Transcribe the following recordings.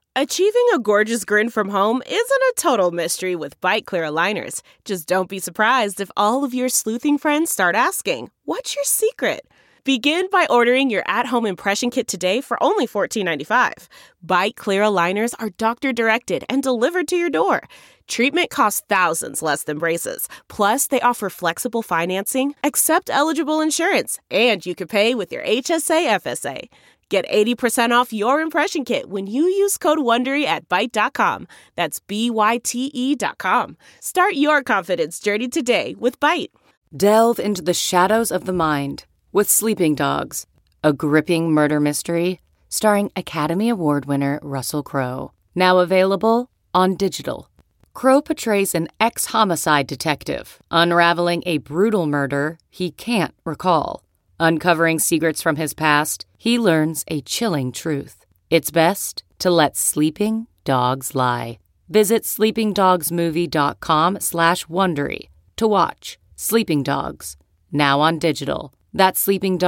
Achieving a gorgeous grin from home isn't a total mystery with Byte Clear aligners. Just don't be surprised if all of your sleuthing friends start asking, "What's your secret?" Begin by ordering your at-home impression kit today for only $14.95. Byte Clear aligners are doctor-directed and delivered to your door. Treatment costs thousands less than braces. Plus, they offer flexible financing, accept eligible insurance, and you can pay with your HSA FSA. Get 80% off your impression kit when you use code WONDERY at Byte.com. That's BYTE.com. Start your confidence journey today with Byte. Delve into the shadows of the mind with Sleeping Dogs, a gripping murder mystery starring Academy Award winner Russell Crowe. Now available on digital. Crowe portrays an ex-homicide detective unraveling a brutal murder he can't recall. Uncovering secrets from his past, he learns a chilling truth. It's best to let sleeping dogs lie. Visit sleepingdogsmovie.com/Wondery to watch Sleeping Dogs, now on digital. That's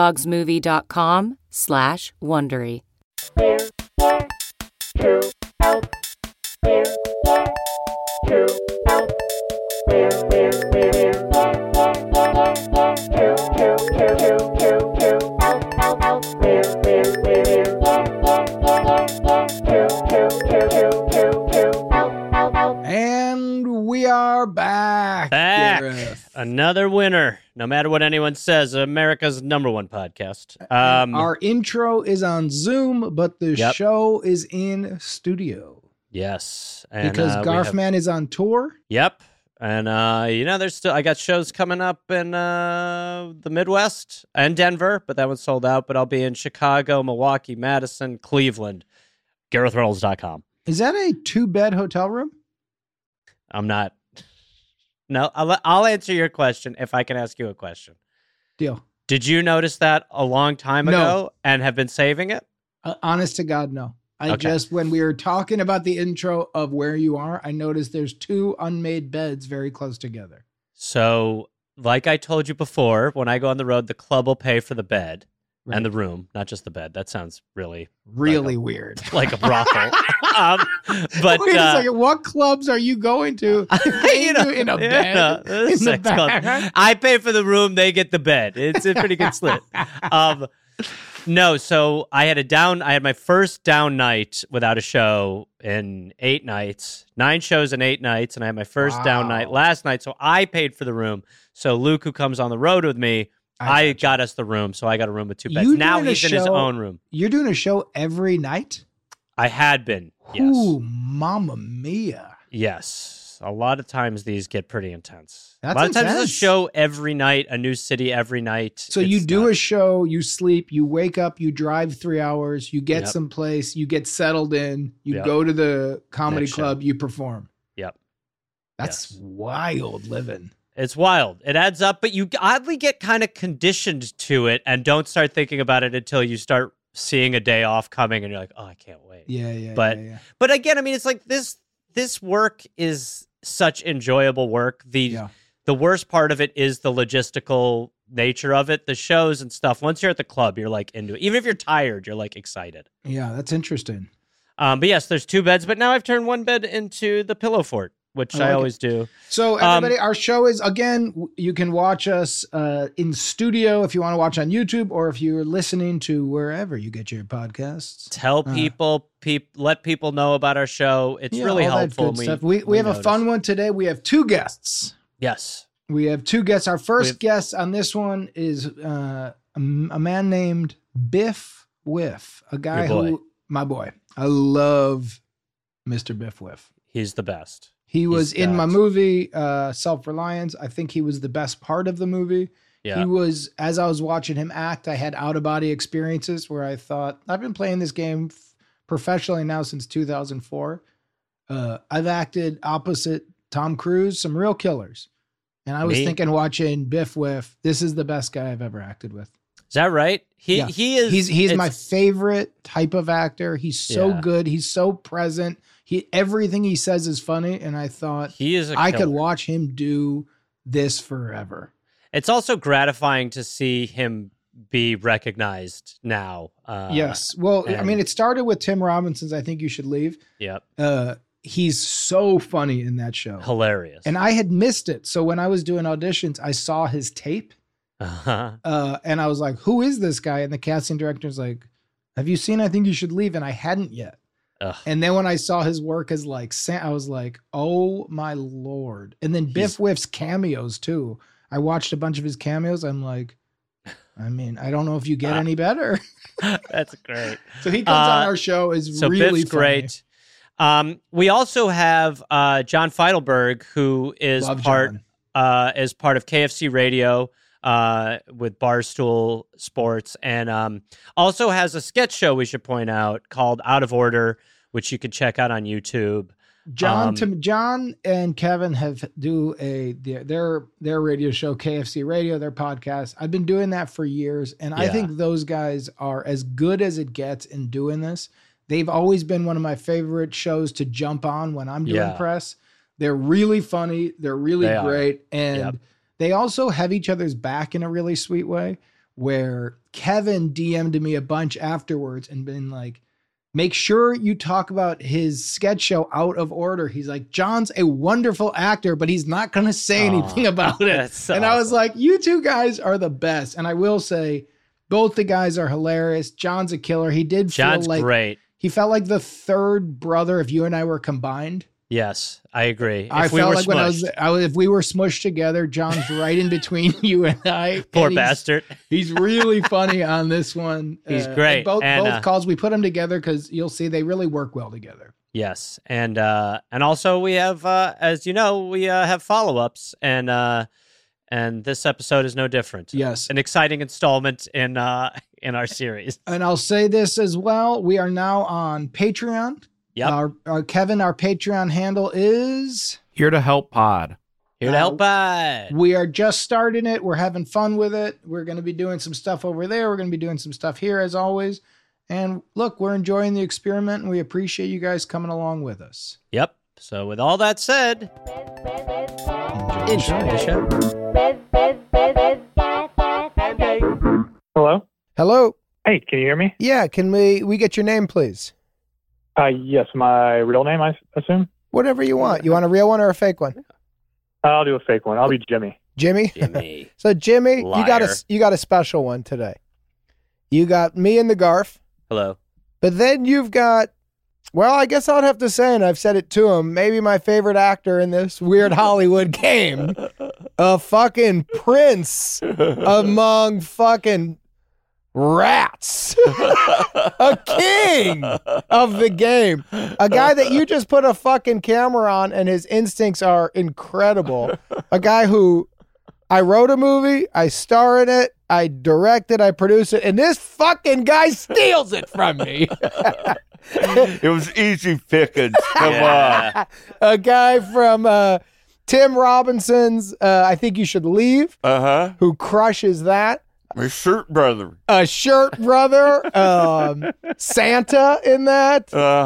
sleepingdogsmovie.com/Wondery. And we are back. Gareth. Another winner. No matter what anyone says, America's #1 podcast. Our intro is on Zoom, but the show is in studio. Yes. And, because Garfman is on tour. Yep. And, there's still, I got shows coming up in the Midwest and Denver, but that one's sold out. But I'll be in Chicago, Milwaukee, Madison, Cleveland, GarethReynolds.com. Is that a 2-bed hotel room? I'm not. No, I'll answer your question if I can ask you a question. Deal. Did you notice that a long time ago and have been saving it? Honest to God, no. When we were talking about the intro of Where You Are, I noticed there's 2 unmade beds very close together. So, like I told you before, when I go on the road, the club will pay for the bed and the room, not just the bed. That sounds really weird. Like a brothel. But wait a second, what clubs are you going to? In a bed? In the back? I pay for the room, they get the bed. It's a pretty good split. No, so I had my first down night without a show in 8 nights, 9 shows in 8 nights, and I had my first down night last night, so I paid for the room. So Luke, who comes on the road with me, I got us the room, so I got a room with 2 beds. Now he's in his own room. You're doing a show every night? I had been, yes. Ooh, mamma mia. Yes. A lot of times these get pretty intense. That's a lot of times intense. it's a show every night, a new city every night. So you do a show, you sleep, you wake up, you drive 3 hours, you get someplace, you get settled in, you go to the comedy club, you perform. Yep. That's wild living. It's wild. It adds up, but you oddly get kind of conditioned to it and don't start thinking about it until you start seeing a day off coming and you're like, oh, I can't wait. Yeah. But again, I mean, it's like this work is such enjoyable work. The worst part of it is the logistical nature of it. The shows and stuff, once you're at the club, you're like into it. Even if you're tired, you're like excited. Yeah, that's interesting. But yes, there's 2 beds, but now I've turned 1 bed into the pillow fort, which I always do. So everybody, our show is, again, you can watch us in studio if you want to watch on YouTube, or if you're listening to wherever you get your podcasts. Tell people, let people know about our show. It's really helpful. We have a fun one today. We have 2 guests. Yes. We have 2 guests. Our first guest on this one is a man named Biff Whiff, a guy my boy. I love Mr. Biff Whiff. He's the best. He was in my movie, Self-Reliance. I think he was the best part of the movie. Yeah. He was, as I was watching him act, I had out-of-body experiences where I thought, I've been playing this game professionally now since 2004. I've acted opposite Tom Cruise, some real killers. And I was thinking, watching Biff Whiff, this is the best guy I've ever acted with. Is that right? He is. He's my favorite type of actor. He's so good. He's so present. Everything he says is funny, and I thought I could watch him do this forever. It's also gratifying to see him be recognized now. Yes. Well, I mean, it started with Tim Robinson's I Think You Should Leave. Yep. He's so funny in that show. Hilarious. And I had missed it. So when I was doing auditions, I saw his tape. And I was like, who is this guy? And the casting director's like, have you seen I Think You Should Leave? And I hadn't yet. And then when I saw his work as like, I was like, oh my Lord. And then Biff Whiff's cameos too. I watched a bunch of his cameos. I'm like, I mean, I don't know if you get any better. That's great. So he comes on our show is really Biff's great. We also have John Feidelberg, who is part of KFC Radio with Barstool Sports, and also has a sketch show we should point out called Out of Order, which you can check out on YouTube. John and Kevin have their radio show, KFC Radio, their podcast. I've been doing that for years, and I think those guys are as good as it gets in doing this. They've always been one of my favorite shows to jump on when I'm doing press. They're really funny. They're really great. And they also have each other's back in a really sweet way, where Kevin DM'd me a bunch afterwards and been like, make sure you talk about his sketch show Out of Order. He's like, John's a wonderful actor, but he's not going to say anything about it. And awesome. I was like, you two guys are the best. And I will say, both the guys are hilarious. John's a killer. John's great. He felt like the third brother if you and I were combined. Yes, I agree. I felt like if we were smushed together, John's right in between you and I. Poor bastard. He's really funny on this one. He's great. Both calls, we put them together because you'll see they really work well together. Yes, and also we have, as you know, we have follow-ups, and this episode is no different. Yes, an exciting installment in our series. And I'll say this as well: we are now on Patreon. Yep. Our Kevin, our Patreon handle is Here to Help Pod. Here to Help Pod. We are just starting it. We're having fun with it. We're going to be doing some stuff over there. We're going to be doing some stuff here as always. And look, we're enjoying the experiment, and we appreciate you guys coming along with us. Yep. So with all that said, enjoy the show. Hello? Hello. Hey, can you hear me? Yeah. Can we get your name, please? Yes, my real name, I assume. Whatever you want. You want a real one or a fake one? I'll do a fake one. I'll be Jimmy. Jimmy? So Jimmy, you got a special one today. You got me and the Garf. Hello. But then you've got, well, I guess I'd have to say, and I've said it to him, maybe my favorite actor in this weird Hollywood game, a fucking prince among fucking rats, a king of the game, a guy that you just put a fucking camera on and his instincts are incredible, a guy who I wrote a movie, I star in it, I direct it, I produce it, and this fucking guy steals it from me. It was easy pickings. Come on. A guy from Tim Robinson's I Think You Should Leave, who crushes that. My shirt brother. A shirt brother. Santa in that.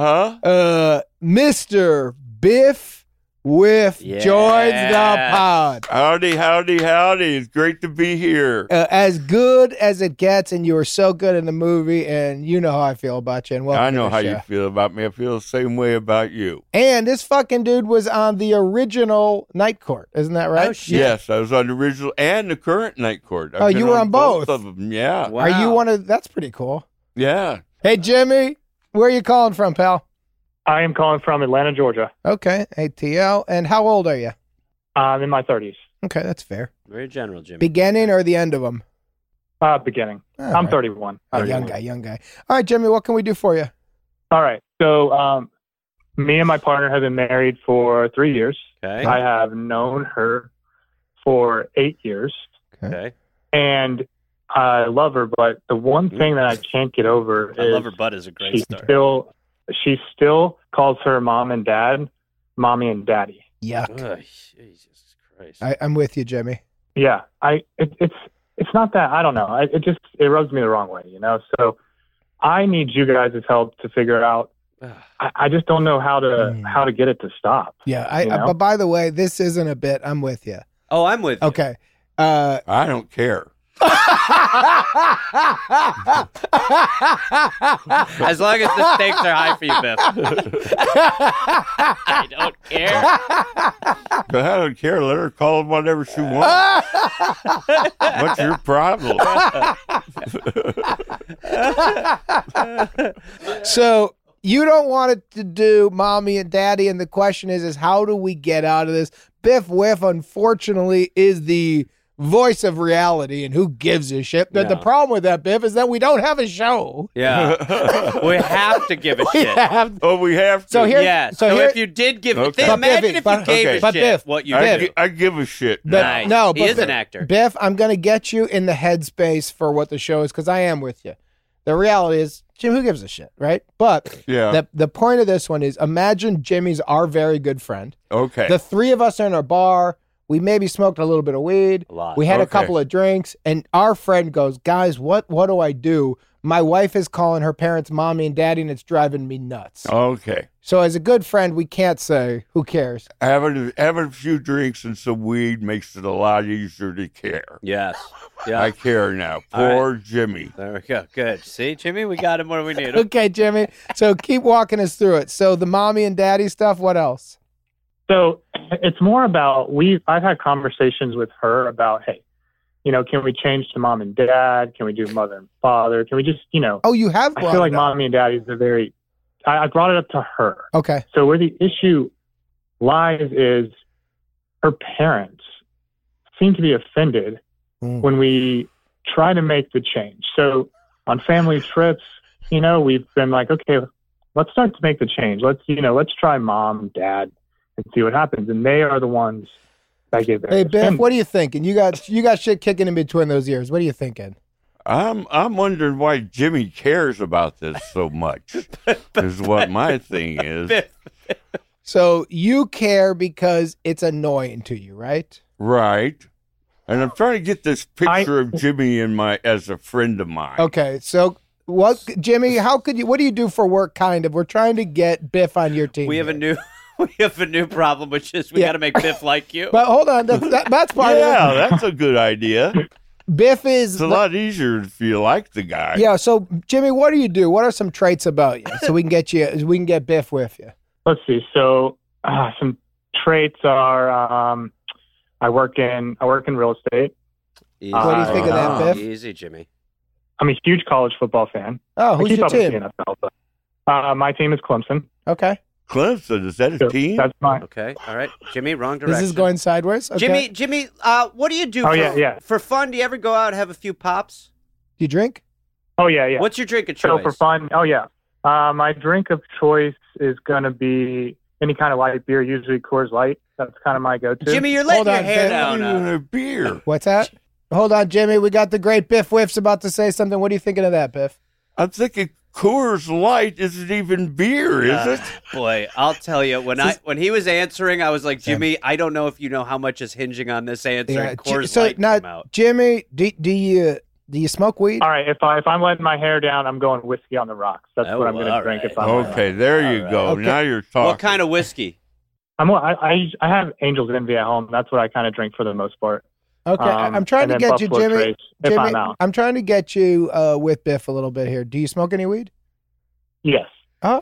Mr. Biff Whiff joins the pod. Howdy, howdy, howdy. It's great to be here. As good as it gets, and you were so good in the movie, and you know how I feel about you. And I know how you feel about me. I feel the same way about you. And this fucking dude was on the original Night Court. Isn't that right? Oh, shit. Yes, I was on the original and the current Night Court. You were on both of them, yeah. Wow. Are you one of, that's pretty cool. Yeah. Hey, Jimmy, where are you calling from, pal? I am calling from Atlanta, Georgia. Okay, ATL. And how old are you? I'm in my 30s. Okay, that's fair. Very general, Jimmy. Beginning or the end of them? Beginning. I'm 31. Young guy. All right, Jimmy, what can we do for you? All right. So me and my partner have been married for 3 years. Okay. I have known her for 8 years. Okay. And I love her, but the one thing that I can't get over is... I love her butt is a great story. She still calls her mom and dad, mommy and daddy. Yuck. Oh, Jesus Christ. I'm with you, Jimmy. Yeah. It's not that, I don't know. It rubs me the wrong way, you know? So I need you guys' help to figure out. I just don't know how to get it to stop. Yeah. But by the way, this isn't a bit. I'm with you. Oh, I'm with you. Okay. I don't care. As long as the stakes are high for you, Biff. I don't care. But I don't care. Let her call him whatever she wants. What's your problem? So you don't want it to do mommy and daddy, and the question is how do we get out of this? Biff Whiff, unfortunately, is the voice of reality, and who gives a shit? But the problem with that, Biff, is that we don't have a show. Yeah. We have to give a shit. We have to. So here, Yeah. So if you did give a shit, imagine if you gave a shit, Biff, what you did. I give a shit. Nice. No, he but is an actor. Biff, I'm going to get you in the headspace for what the show is, because I am with you. The reality is, Jim, who gives a shit, right? But the point of this one is, imagine Jimmy's our very good friend. Okay. The three of us are in a bar. We maybe smoked a little bit of weed. A lot. We had a couple of drinks, and our friend goes, guys, what do I do? My wife is calling her parents mommy and daddy, and it's driving me nuts. Okay. So as a good friend, we can't say, who cares? Having a few drinks and some weed makes it a lot easier to care. Yes. Yeah. I care now. Poor Jimmy. There we go. Good. See, Jimmy, we got him where we need him. Okay, Jimmy. So keep walking us through it. So the mommy and daddy stuff, what else? So it's more about I've had conversations with her about, hey, can we change to mom and dad? Can we do mother and father? Can we just, Oh, you have I feel like mommy and daddy is I brought it up to her. Okay. So where the issue lies is her parents seem to be offended when we try to make the change. So on family trips, we've been like, okay, let's start to make the change. Let's try mom, dad, and see what happens. And they are the ones that get very Biff, offended. what are you thinking? You got shit kicking in between those ears. What are you thinking? I'm wondering why Jimmy cares about this so much. Is what my thing is. So you care because it's annoying to you, right? Right. And I'm trying to get this picture of Jimmy as a friend of mine. Okay, so Jimmy? What do you do for work? Kind of. We're trying to get Biff on your team. We have a new problem, which is we got to make Biff like you. But hold on, that's part of it. Yeah, that's a good idea. Biff is. It's a lot easier if you like the guy. Yeah. So Jimmy, what do you do? What are some traits about you so we can get Biff with you? Let's see. So some traits are I work in real estate. Easy. What do you think of that, Biff? Easy, Jimmy. I'm a huge college football fan. Oh, who's I keep your up team? with the NFL, but, my team is Clemson. Okay. Clemson, is that his team? That's mine. Okay. All right. Jimmy, wrong direction. This is going sideways. Okay. Jimmy, what do you do for fun? Do you ever go out and have a few pops? Do you drink? Oh, yeah. What's your drink of So choice? for fun, my drink of choice is going to be any kind of light beer, usually Coors Light. That's kind of my go-to. Jimmy, you're letting your hair Not down. even a beer. What's that? Hold on, Jimmy. We got the great Biff Whiff's about to say something. What are you thinking of that, Biff? I'm thinking Coors Light isn't even beer, is it? Boy, I'll tell you, when he was answering, I was like, Jimmy, I don't know if you know how much is hinging on this answer. Yeah. And Coors So Light now, came out. Jimmy, do you smoke weed? All right, if I'm letting my hair down, I'm going whiskey on the rocks. That's what I'm going to drink. right. If I'm Okay, there you go. Okay. Now you're talking. What kind of whiskey? I have Angel's Envy at home. That's what I kind of drink for the most part. Okay, I'm trying and to then get you, Buffalo Jimmy. Trace, if Jimmy, I'm out. I'm trying to get you with Biff a little bit here. Do you smoke any weed? Yes. Oh.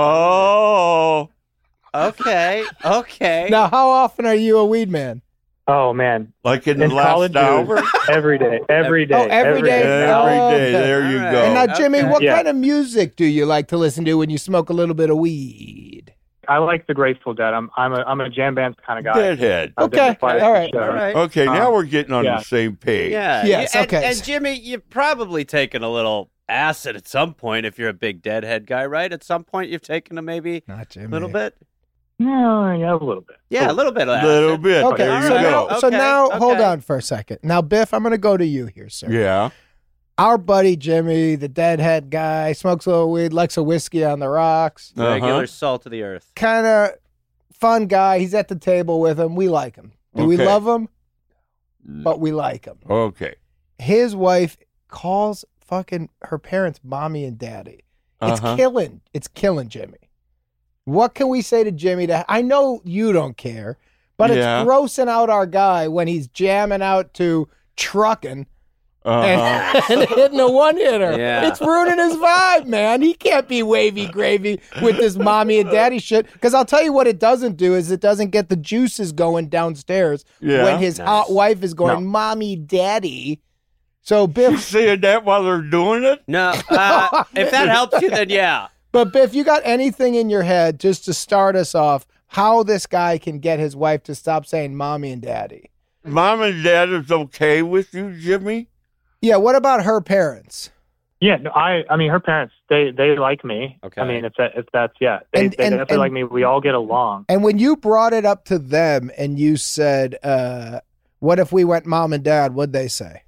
Oh. Okay. Now, how often are you a weed man? Oh man, Like in the in last college, hour? every day. Oh, every day. Every day. okay. There you All right. go. And now, Jimmy, what Yeah. kind of music do you like to listen to when you smoke a little bit of weed? I like the Grateful Dead. I'm a jam band kind of guy. Deadhead. I've been Okay, to quite a all few right. shows. All right. Okay, now we're getting on yeah. the same page. Yeah. Yes, okay. And Jimmy, you've probably taken a little acid at some point if you're a big Deadhead guy, right? At some point you've taken a maybe Not Jimmy. a little bit? Yeah, a little bit. Yeah, a little bit of acid. Little bit. Okay, There you so go. now, Okay, hold okay. on for a second. Now, Biff, I'm going to go to you here, sir. Yeah. Our buddy Jimmy, the Deadhead guy, smokes a little weed, likes a whiskey on the rocks. Regular salt of the earth. Kind of fun guy. He's at the table with him. We like him. Do we Okay. love him? But we like him. Okay. His wife calls fucking her parents mommy and daddy. It's killing. It's killing Jimmy. What can we say to Jimmy? I know you don't care, but Yeah. it's grossing out our guy when he's jamming out to Truckin'. and hitting a one-hitter. Yeah. It's ruining his vibe, man. He can't be wavy gravy with this mommy and daddy shit. Because I'll tell you what it doesn't do is it doesn't get the juices going downstairs when his hot wife is going, mommy, daddy. So Biff, You seeing that while they're doing it? No, if that helps you, then yeah. But Biff, you got anything in your head just to start us off how this guy can get his wife to stop saying mommy and daddy? Mom and Dad is okay with you, Jimmy? Yeah, what about her parents? Yeah, no, I mean, her parents, they like me. Okay. I mean, if that's, yeah, they definitely like me. We all get along. And when you brought it up to them and you said, what if we went mom and dad, what'd they say?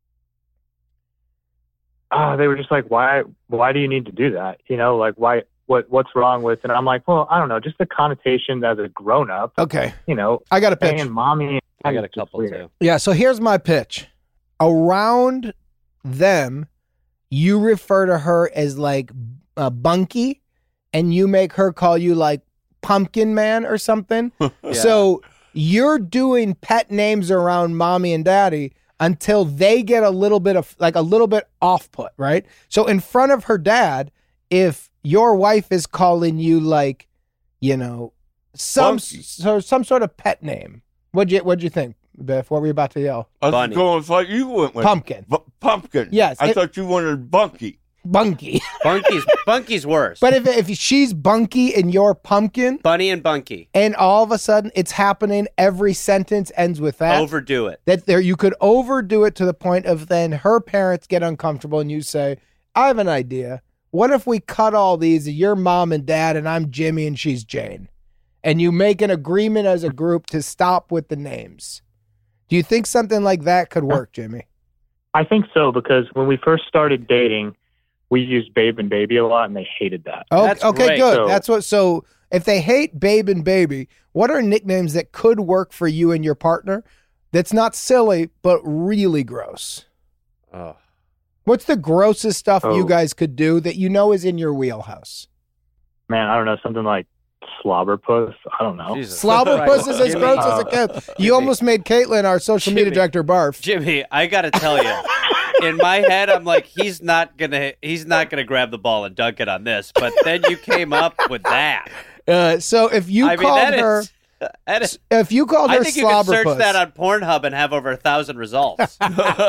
They were just like, why do you need to do that? You know, like, what's wrong with, and I'm like, well, I don't know, just the connotation as a grown up, Okay, you know, I got a pitch. saying mommy. I got a is just couple weird. too. Yeah, so here's my pitch. Around them, you refer to her as like Bunky, and you make her call you like Pumpkin Man or something. So you're doing pet names around mommy and daddy until they get a little bit off put, right? So in front of her dad, if your wife is calling you like, you know, some sort of pet name, what'd you think, Biff? What were you about to yell? I was Bunny. going with like you went with. Pumpkin. Pumpkin. Yes, I thought you wanted Bunky. Bunky. Bunky's worse. But if she's Bunky and you're Pumpkin, Bunny and Bunky. and all of a sudden it's happening, every sentence ends with that. Overdo it. That there, you could overdo it to the point of then her parents get uncomfortable and you say, I have an idea. What if we cut all these? You're mom and dad and I'm Jimmy and she's Jane. And you make an agreement as a group to stop with the names. Do you think something like that could work, Jimmy? I think so, because when we first started dating, we used babe and baby a lot, and they hated that. Oh, That's okay, great. good. So- That's what. So if they hate babe and baby, what are nicknames that could work for you and your partner? That's not silly, but really gross. Oh. What's the grossest stuff you Oh. guys could do that you know is in your wheelhouse? Man, I don't know, something like slobberpuss. I don't know. Jesus. Slobberpuss is as Jimmy. gross as it gets. You almost made Caitlin, our social media Jimmy. director, barf. Jimmy, I gotta tell you, in my head, I'm like, he's not gonna grab the ball and dunk it on this. But then you came up with that. So if you called her, if you called her I think you can search slobberpuss, that on Pornhub and have over 1,000 results.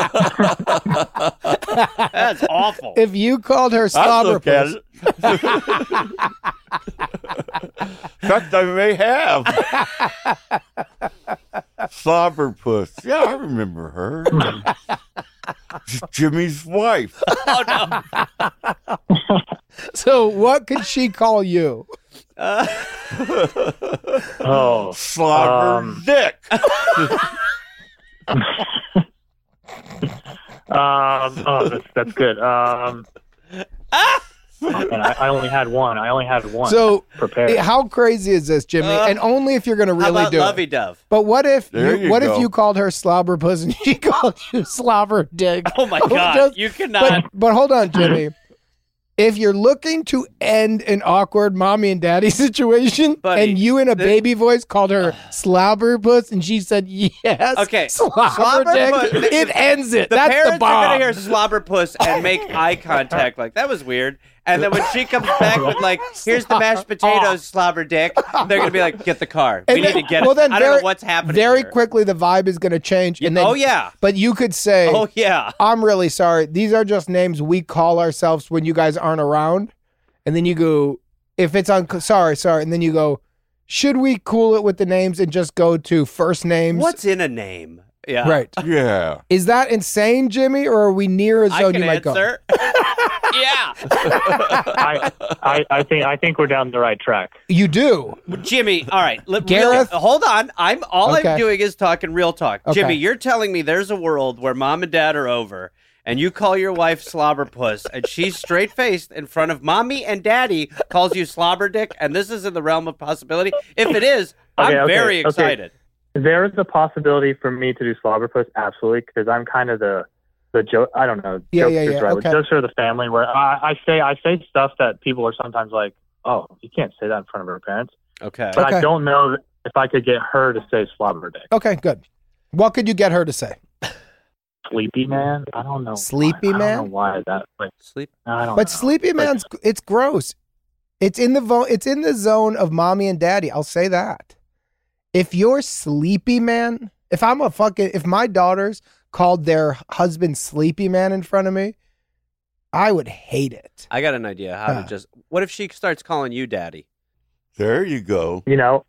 That's awful. if you called her I look at slobberpuss, it. In fact, I may have. Slobberpuss. Yeah, I remember her. Jimmy's wife. Oh no. so what could she call you? Oh, Slobber Dick. that's good. And I only had one. So prepared. how crazy is this, Jimmy? And only if you're going to How really about do Lovey it. Dove? But what if There you, you what if go. you called her slobberpuss and she called you slobber dick? Oh my God! Just- You cannot. But hold on, Jimmy. If you're looking to end an awkward mommy and daddy situation, Buddy, and you in a baby voice called her slobberpuss, and she said yes, Okay, slobber dick, slobberpuss- it ends it. The That's parents the bomb. are gonna hear slobberpuss and make eye contact, like that was weird. And then when she comes back with like, "Here's the mashed potatoes, slobber dick," they're gonna be like, "Get the car. We And need then- to get well, it." then I don't very- know what's happening. Very here. quickly, the vibe is going to change. And then, Oh yeah. But you could say, Oh yeah. I'm really sorry. These are just names we call ourselves when you guys aren't around. And then you go, if it's on, sorry. And then you go, should we cool it with the names and just go to first names? What's in a name? Yeah. Right. Yeah. Is that insane, Jimmy, or are we near a I zone can you might go? answer. Yeah. I think we're down the right track. You do. Jimmy, all right. Gareth? Hold on. All Okay. I'm doing is talking real talk. Okay. Jimmy, you're telling me there's a world where mom and dad are over and you call your wife slobberpuss and she's straight faced in front of mommy and daddy calls you slobber dick, and this is in the realm of possibility. If it is, I'm Okay, very okay. excited. There is a possibility for me to do slobberpuss, absolutely, because I'm kind of the joke. I don't know. Yeah, jokesters, yeah. right? Okay. Jokester of the family, where I say stuff that people are sometimes like, "Oh, you can't say that in front of her parents." Okay. But Okay. I don't know if I could get her to say slobber dick. Okay, good. What could you get her to say? Sleepy Man. I don't know. Sleepy I don't Man? know why that. Like, Sleep. I don't. But know. Sleepy Man's it's gross. It's in the zone of mommy and daddy. I'll say that. If you're Sleepy Man, if my daughters called their husband Sleepy Man in front of me, I would hate it. I got an idea how to what if she starts calling you daddy? There you go.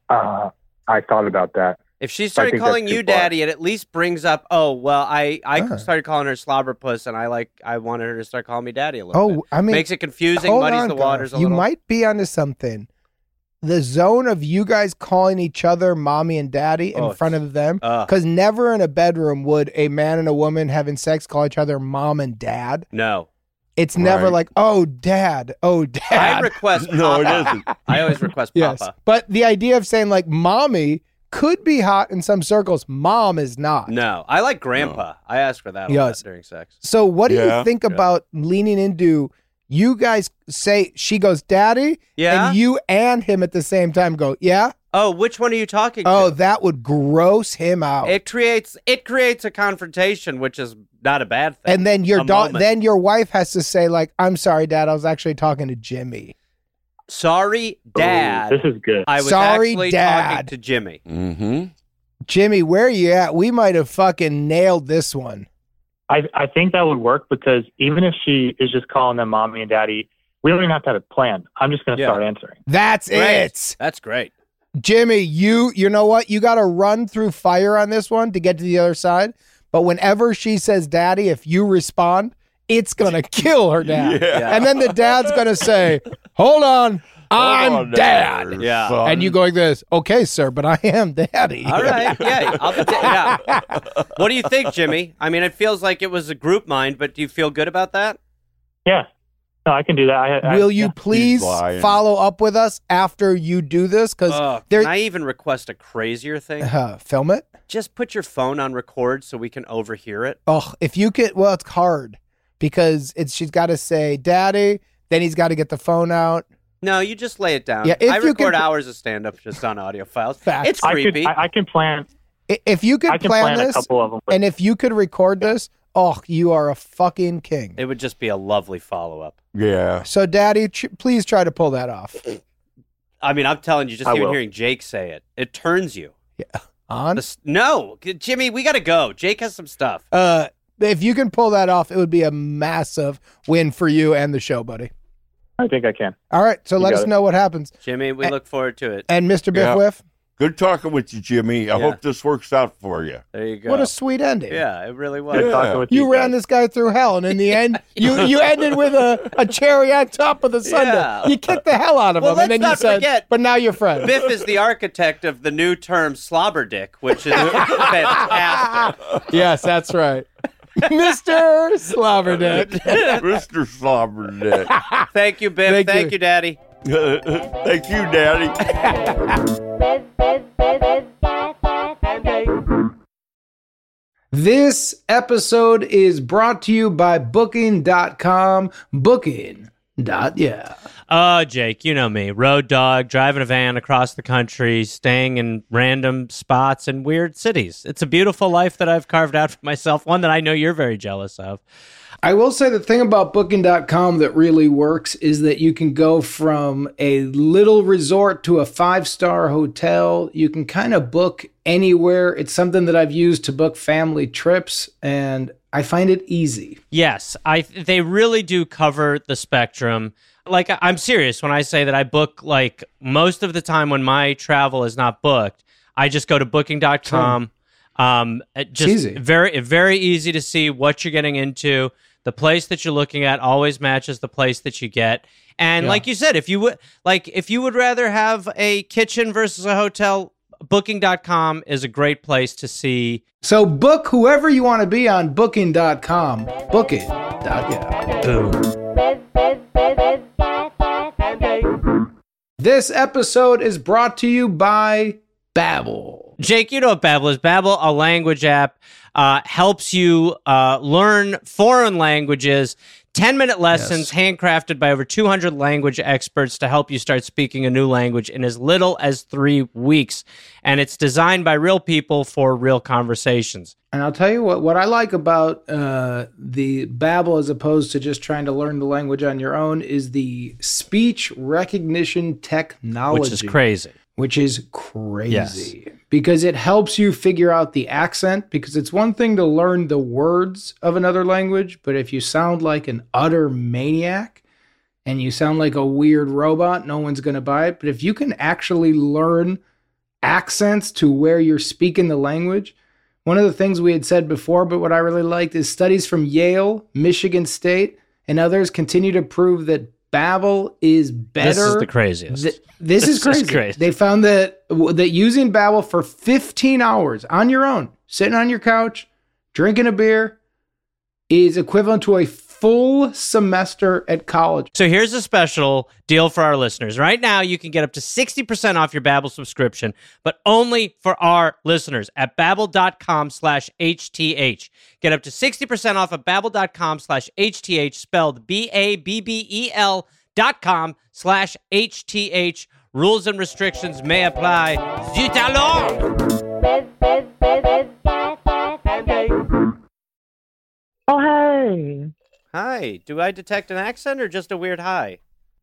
I thought about that. If she started calling you daddy, it at least brings up, I started calling her slobberpuss, and I wanted her to start calling me daddy a little bit. I mean, makes it confusing, muddies the waters a little. You might be onto something. The zone of you guys calling each other mommy and daddy in front of them, because never in a bedroom would a man and a woman having sex call each other mom and dad. No. It's never like, oh, dad. I request Papa. No, it isn't. I always request Yes. Papa. But the idea of saying like mommy could be hot in some circles. Mom is not. No, I like grandpa. I ask for that a lot during sex. So what do you Yeah. think about leaning into, you guys say, she goes, daddy, Yeah? and you and him at the same time go, yeah? Oh, which one are you talking to? Oh, that would gross him out. It creates a confrontation, which is not a bad thing. And then moment. then your wife has to say like, I'm sorry, Dad, I was actually talking to Jimmy. Sorry, Dad. Ooh, this is good. I was Sorry, actually Dad. talking to Jimmy. Mm-hmm. Jimmy, where are you at? We might have fucking nailed this one. I think that would work because even if she is just calling them mommy and daddy, we don't even have to have a plan. I'm just going to start answering. That's Great. it. That's great. Jimmy, you know what? You got to run through fire on this one to get to the other side. But whenever she says daddy, if you respond, it's going to kill her dad. Yeah. And then the dad's going to say, hold on, I'm dad. Yeah. son. And you go like this, okay, sir, but I am daddy. All right. Yeah. I'll be yeah. What do you think, Jimmy? I mean, it feels like it was a group mind, but do you feel good about that? Yeah. No, I can do that. Will you please He's lying. follow up with us after you do this? Because Can I even request a crazier thing? film it. Just put your phone on record so we can overhear it. Oh, if you could, well, it's hard because she's got to say daddy, then he's got to get the phone out. No, you just lay it down. Yeah, if I you record can- hours of stand-up just on audio files. Facts. It's creepy. I can plan. If you could I can plan plan a this, couple of them. and if you could record this, you are a fucking king. It would just be a lovely follow-up. Yeah. So, daddy, please try to pull that off. I mean, I'm telling you, just I even will. hearing Jake say it, it turns you. On? No, Jimmy, we got to go. Jake has some stuff. If you can pull that off, it would be a massive win for you and the show, buddy. I think I can. All right, so let got us it. know what happens. Jimmy, we look forward to it. And Mr. Biff Yeah. Whiff, Good talking with you, Jimmy. I hope this works out for you. There you go. what a sweet ending. Yeah, it really was. Good talking with You ran guys. this guy through hell, and in the end, you ended with a cherry on top of the sundae. Yeah. You kicked the hell out of Well, him, and let's then you not said, forget- but now you're friends. Biff is the architect of the new term slobberdick, which is fantastic. Yes, that's right. Mr. Slobberdick. Mr. Slobberdick. Thank you, Biff. Thank you, Daddy. Thank you, Daddy. This episode is brought to you by Booking.com. Booking.yeah. Jake, you know me. Road dog, driving a van across the country, staying in random spots in weird cities. It's a beautiful life that I've carved out for myself, one that I know you're very jealous of. I will say the thing about Booking.com that really works is that you can go from a little resort to a 5-star hotel. You can kind of book anywhere. It's something that I've used to book family trips, and I find it easy. Yes, they really do cover the spectrum. Like, I'm serious when I say that I book, like, most of the time when my travel is not booked, I just go to Booking.com. Just easy. Very, very easy to see what you're getting into. The place that you're looking at always matches the place that you get. And like you said, if you would rather have a kitchen versus a hotel, Booking.com is a great place to see. So book whoever you want to be on Booking.com. Booking.yeah. This episode is brought to you by Babbel. Jake, you know what Babbel is. Babbel, a language app, helps you learn foreign languages, 10-minute lessons handcrafted by over 200 language experts to help you start speaking a new language in as little as 3 weeks. And it's designed by real people for real conversations. And I'll tell you what I like about the Babbel as opposed to just trying to learn the language on your own is the speech recognition technology. Which is crazy. Yes. Because it helps you figure out the accent, because it's one thing to learn the words of another language, but if you sound like an utter maniac and you sound like a weird robot, no one's going to buy it. But if you can actually learn accents to where you're speaking the language, one of the things we had said before, but what I really liked is studies from Yale, Michigan State, and others continue to prove that Babbel is better. This is the craziest. This is crazy. They found that using Babbel for 15 hours on your own, sitting on your couch, drinking a beer, is equivalent to a full semester at college. So here's a special deal for our listeners. Right now, you can get up to 60% off your Babbel subscription, but only for our listeners at Babbel.com/HTH. Get up to 60% off at Babbel.com/HTH, spelled BABBEL.com/HTH. Rules and restrictions may apply. Zut alors! Oh, hey. Hi. Do I detect an accent or just a weird hi?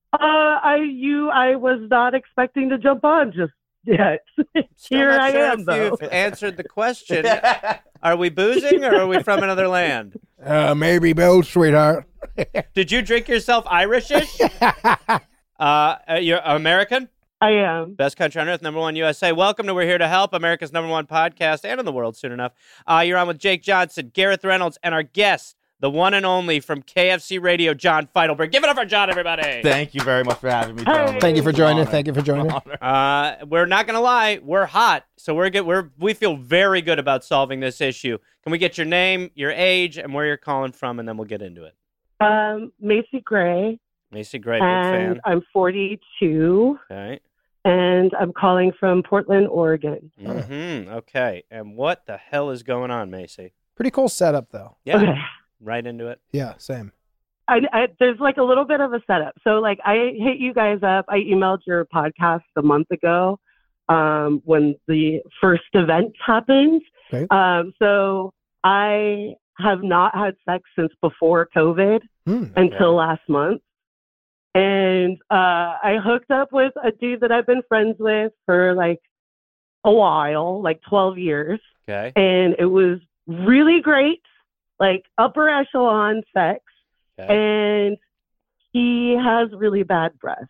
I was not expecting to jump on just yet. Here I am, though. You've answered the question. Are we boozing or are we from another land? Maybe both, sweetheart. Did you drink yourself Irishish? You're American? I am. Best country on earth, #1 USA. Welcome to We're Here to Help, America's #1 podcast and in the world soon enough. You're on with Jake Johnson, Gareth Reynolds, and our guest, the one and only from KFC Radio, John Feidelberg. Give it up for John, everybody. Thank you very much for having me, John. Thank you for joining. Thank you for joining. We're not going to lie. We're hot, so we're good. We feel very good about solving this issue. Can we get your name, your age, and where you're calling from, and then we'll get into it. Macy Gray. Macy Gray, big fan. I'm 42. Okay. And I'm calling from Portland, Oregon. Mm-hmm. Okay. And what the hell is going on, Macy? Pretty cool setup, though. Yeah. Okay. Right into it. Yeah, same. There's like a little bit of a setup. So like I hit you guys up. I emailed your podcast a month ago when the first event happened. Okay. So I have not had sex since before COVID until last month. And I hooked up with a dude that I've been friends with for like a while, like 12 years. Okay. And it was really great, like upper echelon sex. Okay. And he has really bad breath.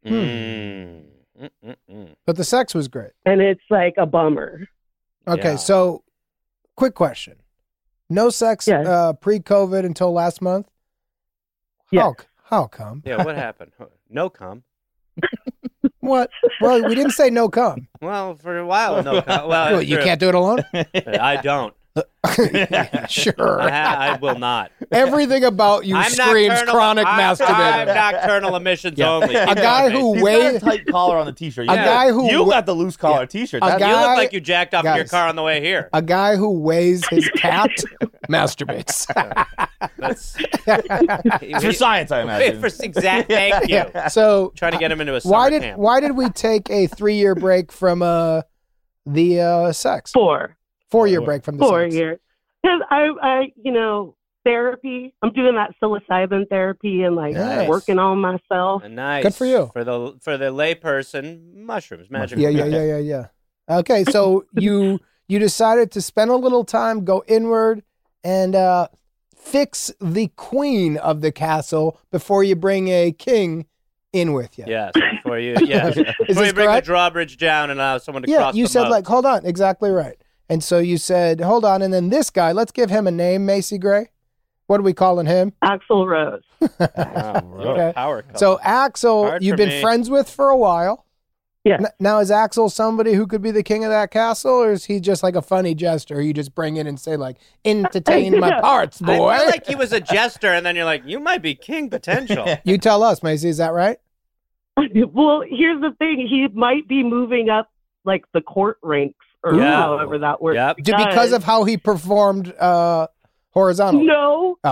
But the sex was great. And it's like a bummer. Okay, so quick question. No sex pre-COVID until last month? Yeah. How come? Yeah, what happened? No cum. What? Well, we didn't say no cum. Well, for a while, no cum. Well, you can't do it alone? I don't. Sure. I will not. Everything about you screams chronic masturbator. I'm nocturnal emissions only. A guy who He's got a tight collar on the t-shirt. A guy who you got the loose collar t-shirt. You look like you jacked off in your car on the way here. A guy who weighs his cat masturbates. That's for science, I imagine. Thank you. So trying to get him into a summer camp. Why did we take a 3-year break from the sex? 4-year break from the 4 sex. years. Because I, therapy. I'm doing that psilocybin therapy and like working on myself. Nice. Good for you. For the layperson, mushrooms, magic. Yeah. Okay, so you decided to spend a little time, go inward, and fix the queen of the castle before you bring a king in with you. Yes, before you bring the drawbridge down and allow someone to cross the you said moat. like, hold on, exactly right. And so you said, hold on, and then this guy, let's give him a name, Macy Gray. What are we calling him? Axl Rose. Okay. Power couple. So Axl, Hard you've for been me. friends with for a while. Yeah. Now, is Axl somebody who could be the king of that castle, or is he just like a funny jester you just bring in and say like, entertain my parts, boy? I feel like he was a jester, and then you're like, you might be king potential. You tell us, Macy, is that right? Well, here's the thing. He might be moving up like the court ranks or however that works. Yep. Because of how he performed horizontally? No. Oh.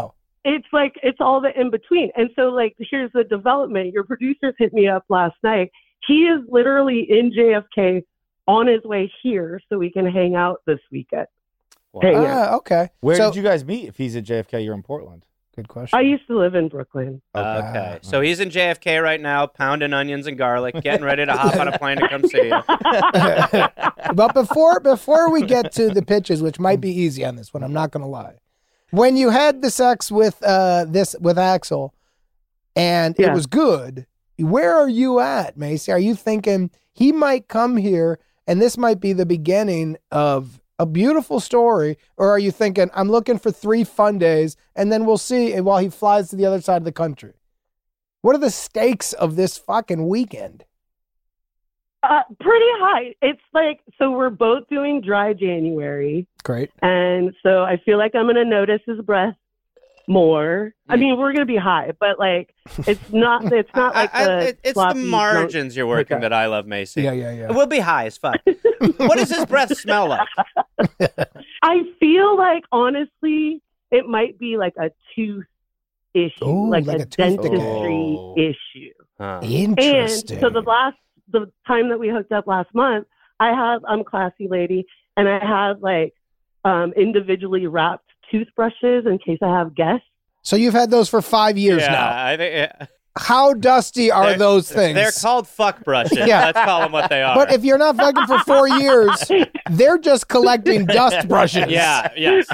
it's like, it's all the in between. And so like, here's the development. Your producers hit me up last night. He is literally in JFK on his way here so we can hang out this weekend. Wow. Okay. Where did you guys meet? If he's at JFK, you're in Portland. Good question. I used to live in Brooklyn. Okay. So he's in JFK right now, pounding onions and garlic, getting ready to hop on a plane to come see you. But before we get to the pitches, which might be easy on this one, I'm not going to lie. When you had the sex with Axel, and it was good, where are you at, Macy? Are you thinking he might come here, and this might be the beginning of a beautiful story, or are you thinking, I'm looking for 3 fun days, and then we'll see while he flies to the other side of the country? What are the stakes of this fucking weekend? Pretty high. It's like, so we're both doing dry January. Great. And so I feel like I'm going to notice his breath more. I mean, we're going to be high, but like, it's not like it's the margins you're working that I love, Macy. Yeah. We'll be high as fuck. What does his breath smell like? I feel like, honestly, it might be like a tooth issue, like a dentistry issue. Interesting. And so the time that we hooked up last month, I'm classy lady, and I have like individually wrapped toothbrushes in case I have guests. So you've had those for 5 years now. I think. How dusty are those things? They're called fuck brushes. Yeah. Let's call them what they are. But if you're not fucking for 4 years, they're just collecting dust brushes. Yeah, yes.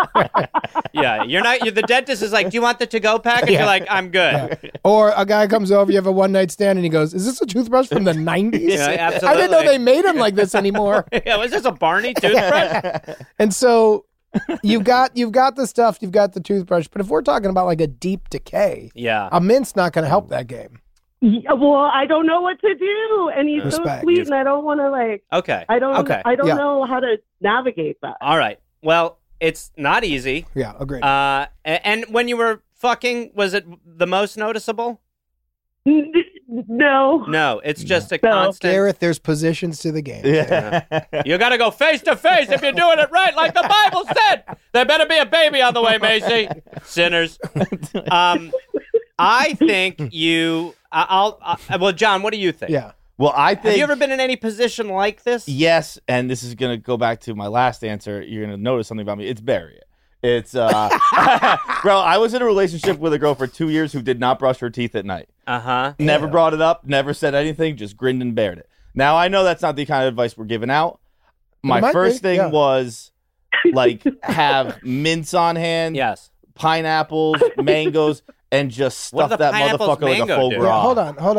Yeah, you're the dentist is like, do you want the to-go package? You're like, I'm good. Yeah. Or a guy comes over, you have a one-night stand, and he goes, is this a toothbrush from the 90s? Yeah, absolutely. I didn't know they made them like this anymore. Yeah, was this a Barney toothbrush? And so you've got the stuff, you've got the toothbrush, but if we're talking about like a deep decay, a mint's not going to help that game. Yeah, well, I don't know what to do, and he's so sweet, and I don't want to like. Okay. I don't know how to navigate that. All right. Well, it's not easy. Yeah, agreed. And when you were fucking, was it the most noticeable? No, it's just a constant. Gareth, there's positions to the game. Yeah. You got to go face to face if you're doing it right, like the Bible said. There better be a baby on the way, Macy. Sinners. I think you. Well, John, what do you think? Yeah. Well, I think. Have you ever been in any position like this? Yes, and this is going to go back to my last answer. You're going to notice something about me. It's bury it. It's bro, I was in a relationship with a girl for 2 years who did not brush her teeth at night. Never brought it up, never said anything, just grinned and bared it. Now I know that's not the kind of advice we're giving out. My first thing was like have mints on hand, pineapples, mangoes, and just stuff that motherfucker like a full gras. Yeah, hold on.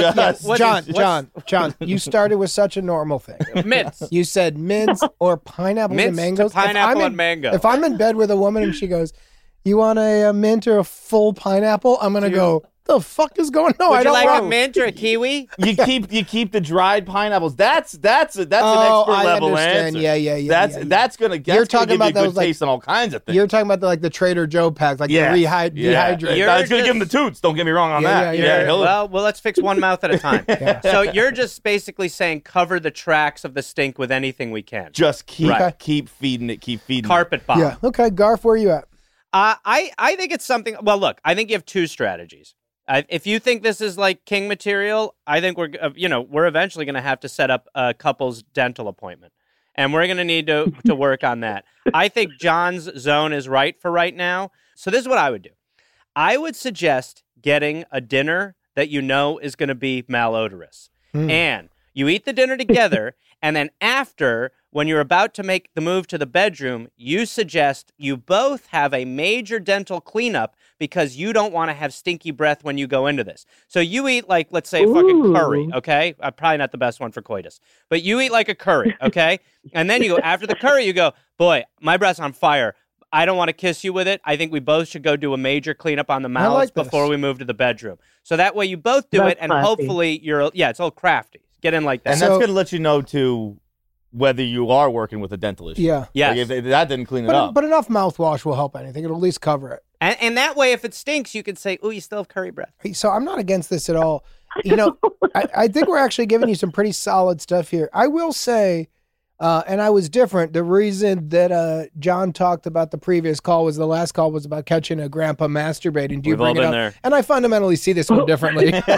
Like, John, you started with such a normal thing. Mints. You said mints or pineapples and mangoes. Pineapple and mango. If I'm in bed with a woman and she goes, you want a mint or a full pineapple? I'm going to go, the fuck is going on? Would you like a mint or a kiwi? You keep the dried pineapples. That's an expert level answer. Yeah. That's gonna give you good taste on all kinds of things. You're talking about the Trader Joe packs, like the dehydrate. I was gonna give him the toots. Don't get me wrong on that. Well, let's fix one mouth at a time. So you're just basically saying cover the tracks of the stink with anything we can. Just keep feeding it. Keep feeding carpet bomb. Yeah. Okay, Garth, where are you at? I think it's something. Well, look, I think you have two strategies. If you think this is like king material, I think we're eventually going to have to set up a couple's dental appointment, and we're going to need to work on that. I think John's zone is right for right now. So this is what I would do. I would suggest getting a dinner that you know is going to be malodorous, and you eat the dinner together, and then after, when you're about to make the move to the bedroom, you suggest you both have a major dental cleanup because you don't want to have stinky breath when you go into this. So you eat like, let's say, a fucking curry, okay? Probably not the best one for coitus. But you eat like a curry, okay? And then you go, after the curry, you go, boy, my breath's on fire. I don't want to kiss you with it. I think we both should go do a major cleanup on the mouths before we move to the bedroom. So that way you both do it, and hopefully it's a little crafty. Get in like that. And that's going to let you know, too, whether you are working with a dental issue. Yeah. Yes. Like if that didn't clean it up. But enough mouthwash will help anything. It'll at least cover it. And that way, if it stinks, you can say, "Ooh, you still have curry breath." So I'm not against this at all. You know, I think we're actually giving you some pretty solid stuff here. I will say, And I was different. The reason that John talked about the previous call was the last call was about catching a grandpa masturbating. Do you bring it up? There. And I fundamentally see this one differently. So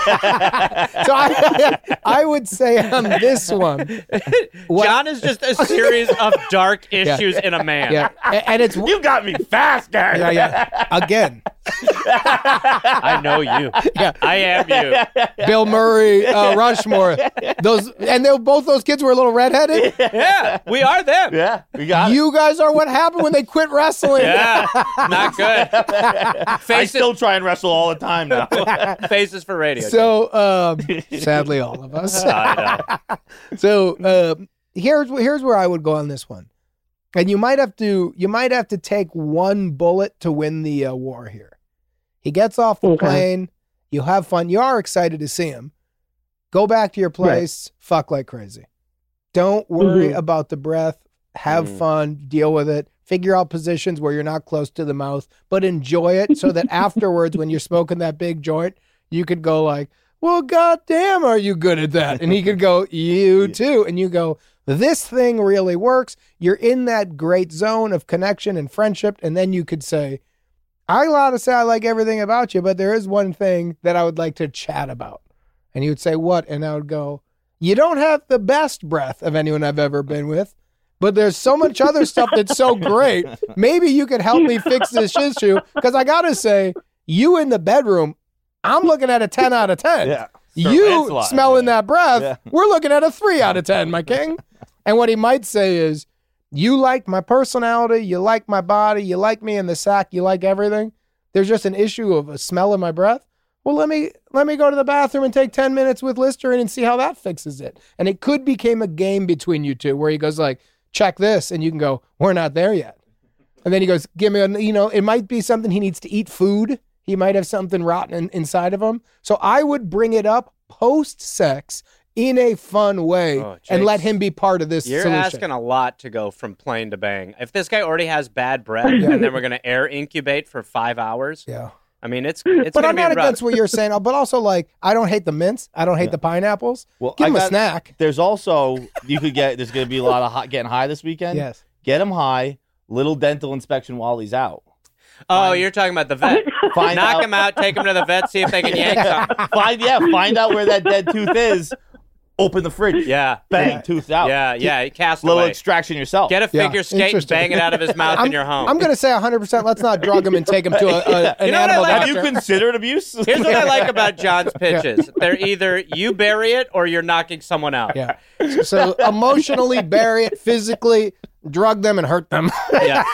I would say on this one, John is just a series of dark issues in a man. Yeah, and it's You got me fast, guy. yeah. Again, I know you. Yeah. I am you. Bill Murray, Rushmore. Both those kids were a little redheaded. Yeah, we are them. Yeah, we got it. You guys are what happened when they quit wrestling. Yeah, not good. I still try and wrestle all the time now. Faces for radio. So, sadly, all of us. So, here's where I would go on this one, and you might have to take one bullet to win the war here. He gets off the plane. You have fun. You are excited to see him. Go back to your place. Right. Fuck like crazy. Don't worry about the breath. Have fun. Deal with it. Figure out positions where you're not close to the mouth, but enjoy it so that afterwards, when you're smoking that big joint, you could go like, well, goddamn, are you good at that? And he could go, you too. And you go, this thing really works. You're in that great zone of connection and friendship. And then you could say, I allowed to say I like everything about you, but there is one thing that I would like to chat about. And he would say, what? And I would go, you don't have the best breath of anyone I've ever been with, but there's so much other stuff that's so great. Maybe you could help me fix this issue. Because I got to say, you in the bedroom, I'm looking at a 10 out of 10. Yeah. You smelling that breath, we're looking at a 3 out of 10, my king. And what he might say is, you like my personality, you like my body, you like me in the sack, you like everything. There's just an issue of a smell in my breath. Well, let me go to the bathroom and take 10 minutes with Listerine and see how that fixes it. And it could become a game between you two where he goes like, check this. And you can go, we're not there yet. And then he goes, give me it might be something he needs to eat food. He might have something rotten inside of him. So I would bring it up post-sex in a fun way and let him be part of this solution. You're asking a lot to go from plain to bang. If this guy already has bad breath and then we're going to air incubate for 5 hours. Yeah. I mean, it's but I'm not against what you're saying, but also like, I don't hate the mints. I don't hate the pineapples. Well, give him a snack. There's also, there's going to be a lot of getting high this weekend. Yes. Get him high, little dental inspection while he's out. You're talking about the vet. Knock him out, take him to the vet, see if they can yank something. Find out where that dead tooth is. Open the fridge. Yeah. Bang, tooth out. Yeah. Cast little away. Extraction yourself. Get a figure skate and bang it out of his mouth in your home. I'm going to say 100%. Let's not drug him and take him to an animal doctor. Have you considered abuse? Here's what I like about John's pitches. They're either you bury it or you're knocking someone out. Yeah. So emotionally bury it, physically drug them and hurt them. Yeah.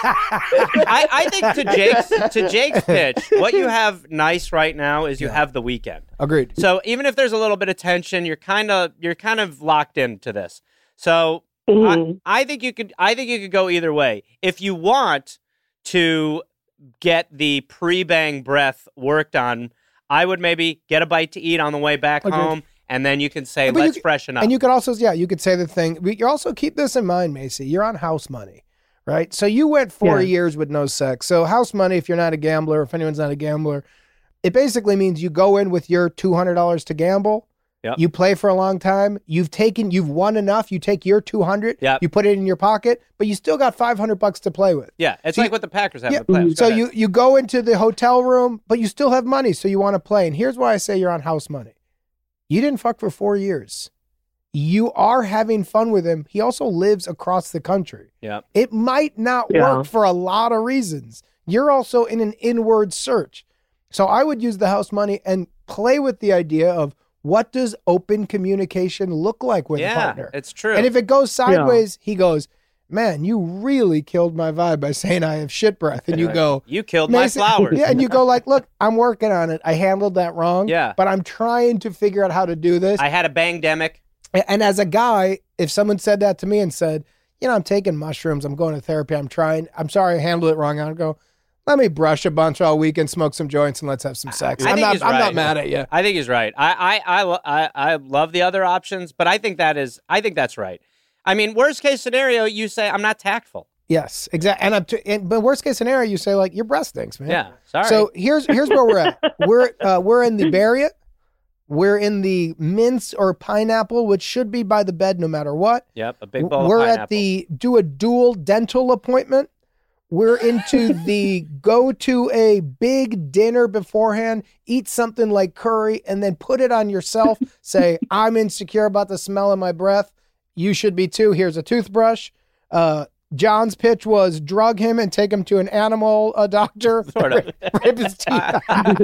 I think to Jake's pitch, what you have nice right now is you have the weekend. Agreed. So even if there's a little bit of tension, you're kind of locked into this. So I think you could go either way. If you want to get the pre-bang breath worked on, I would maybe get a bite to eat on the way back home. And then you can say, let's freshen up. And you could also, you could say the thing. You also keep this in mind, Macy. You're on house money, right? So you went 4 years with no sex. So house money, if you're not a gambler, if anyone's not a gambler, it basically means you go in with your $200 to gamble. Yep. You play for a long time. You've won enough. You take your $200. You put it in your pocket, but you still got $500 to play with. Yeah, it's like what the Packers have in the playoffs. So you go into the hotel room, but you still have money, so you want to play. And here's why I say you're on house money. You didn't fuck for 4 years. You are having fun with him. He also lives across the country. Yeah. It might not work for a lot of reasons. You're also in an inward search. So I would use the house money and play with the idea of what does open communication look like with a partner? It's true. And if it goes sideways, he goes, man, you really killed my vibe by saying I have shit breath. And you go, you killed my flowers. Yeah, and you go like, look, I'm working on it. I handled that wrong. Yeah. But I'm trying to figure out how to do this. I had a bangdemic. And as a guy, if someone said that to me and said, I'm taking mushrooms, I'm going to therapy, I'm sorry I handled it wrong, I'd go, let me brush a bunch all weekend, smoke some joints, and let's have some sex. I'm not mad at you. I think he's right. I love the other options, but I think that's right. I mean, worst case scenario, you say I'm not tactful. Yes, exactly. But worst case scenario, you say like your breath stinks, man. Yeah, sorry. So here's where we're at. We're in the bury it. We're in the mince or pineapple, which should be by the bed no matter what. Yep, a big bowl of We're pineapple. at the do a dual dental appointment. We're into the go to a big dinner beforehand, eat something like curry, and then put it on yourself. Say, I'm insecure about the smell of my breath. You should be too. Here's a toothbrush. John's pitch was drug him and take him to an animal doctor. Sort of. Rip his teeth out.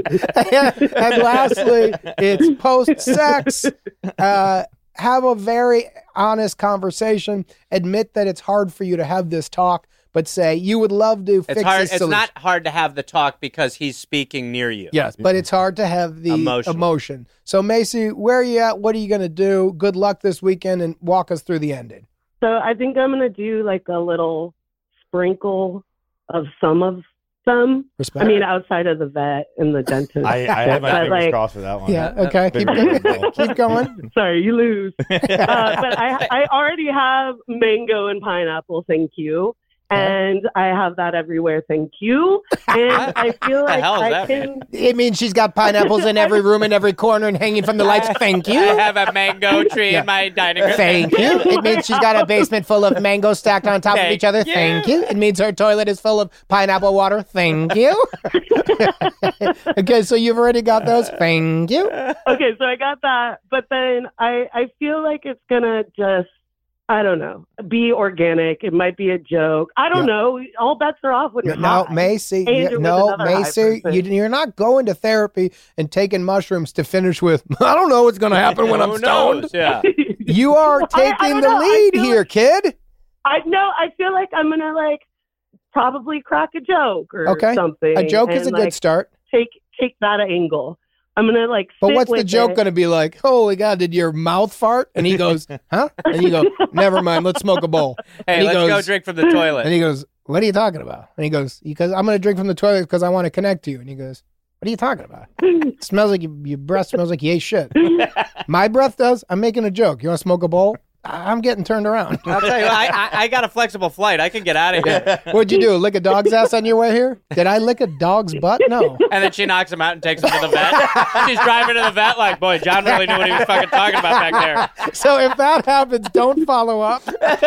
And lastly, it's post-sex. Have a very honest conversation. Admit that it's hard for you to have this talk, but say you would love to fix this It's solution. not hard to have the talk because he's speaking near you. Yes, but it's hard to have the emotion. So, Macy, where are you at? What are you going to do? Good luck this weekend, and walk us through the ending. So I think I'm going to do like a little sprinkle of some of them. Respect. I mean, outside of the vet and the dentist. I have my But, fingers like, crossed for that one. Yeah, okay. Keep going. Sorry, you lose. But I already have mango and pineapple, thank you. And I have that everywhere, thank you. And I feel like I can... It means she's got pineapples in every room, in every corner, and hanging from the lights. Thank you. I have a mango tree in my dining room. Thank you. It means she's got a basement full of mangoes stacked on top of each other. Thank you. It means her toilet is full of pineapple water. Thank you. Okay, so you've already got those. Thank you. Okay, so I got that. But then I feel like it's going to just, I don't know, be organic. It might be a joke. I don't know. All bets are off when you're No, high. Macy. And Macy, you're not going to therapy and taking mushrooms to finish with, I don't know what's going to happen when I'm Who stoned. knows? Yeah. You are taking the lead here, kid. I feel like I'm going to like probably crack a joke or something. A joke is a and, good start. Take that angle. I'm going to like But sit what's the with joke it. going to be like? Holy God, did your mouth fart? And he goes, huh? And you go, never mind, let's smoke a bowl. Hey, And he let's goes, go drink from the toilet. And he goes, what are you talking about? And he goes, because I'm going to drink from the toilet because I want to connect to you. And he goes, what are you talking about? It smells like your breath smells like you ate shit. My breath does. I'm making a joke. You want to smoke a bowl? I'm getting turned around. I'll tell you, I got a flexible flight. I can get out of here. What'd you do? Lick a dog's ass on your way here? Did I lick a dog's butt? No. And then she knocks him out and takes him to the vet. She's driving to the vet like, boy, John really knew what he was fucking talking about back there. So if that happens, don't follow up.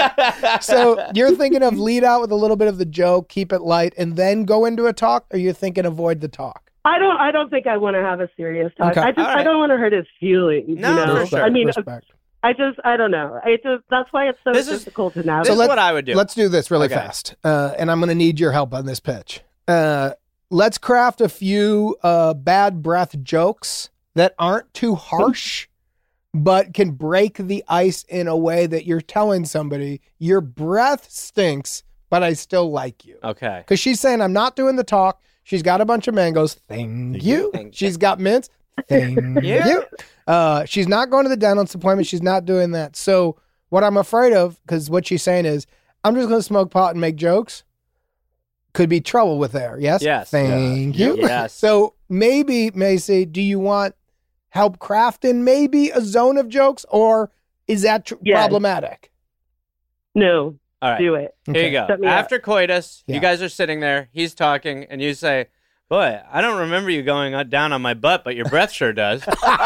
So you're thinking of lead out with a little bit of the joke, keep it light, and then go into a talk, or you're thinking avoid the talk? I don't think I want to have a serious talk. Okay. I don't want to hurt his feelings. No, you know? for sure. I mean, Respect. I don't know. That's why it's so difficult to navigate. This is what I would do. Let's do this really fast, and I'm going to need your help on this pitch. Let's craft a few bad breath jokes that aren't too harsh, but can break the ice in a way that you're telling somebody your breath stinks, but I still like you. Okay. Because she's saying, I'm not doing the talk. She's got a bunch of mangoes. Thank you. She's got mints. Thank you. She's not going to the dentist appointment. She's not doing that. So what I'm afraid of, because what she's saying is, I'm just going to smoke pot and make jokes. Could be trouble with there. Yes? Yes. Thank you. Yes. So maybe, Macy, do you want help crafting maybe a zone of jokes, or is that problematic? No. All right. Do it. Here you go. Set me After coitus, Yeah. you guys are sitting there. He's talking, and you say, boy, I don't remember you going down on my butt, but your breath sure does.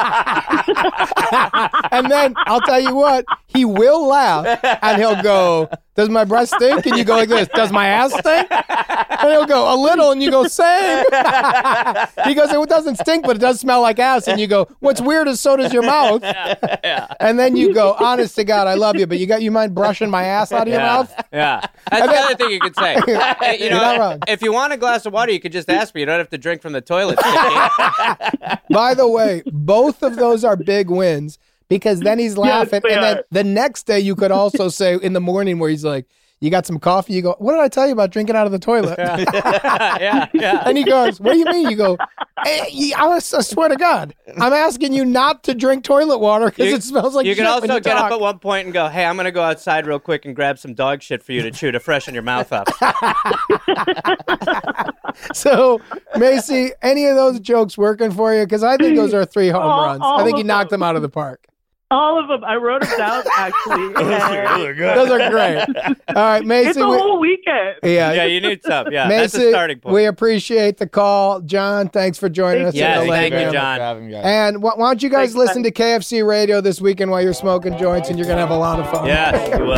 And then I'll tell you what, he will laugh and he'll go, does my breath stink? And you go like this, does my ass stink? And he'll go, a little. And you go, same. He goes, it doesn't stink, but it does smell like ass. And you go, what's weird is so does your mouth. And then you go, honest to God, I love you, but you mind brushing my ass out of your mouth? Yeah. That's the other thing you could say. You You're not wrong. if you want a glass of water, you could just ask me. You don't have to drink from the toilet. By the way, both of those are big wins, because then he's laughing. they And then are. the next day you could also say in the morning where he's like, you got some coffee? You go, what did I tell you about drinking out of the toilet? yeah. And he goes, what do you mean? You go, hey, I swear to God, I'm asking you not to drink toilet water because it smells like You shit can when also you get talk. up at one point and go, hey, I'm going to go outside real quick and grab some dog shit for you to chew to freshen your mouth up. So, Macy, any of those jokes working for you? Because I think those are 3 home runs. I think you knocked them out of the park. All of them. I wrote them down, actually. Those are great. All right, Macy. It's a whole weekend. Yeah, you need some. Yeah, Macy, that's a starting point. We appreciate the call. John, thanks for joining us. Yes, thank you, John. And why don't you guys listen to KFC Radio this weekend while you're smoking joints, and you're going to have a lot of fun. Yes, you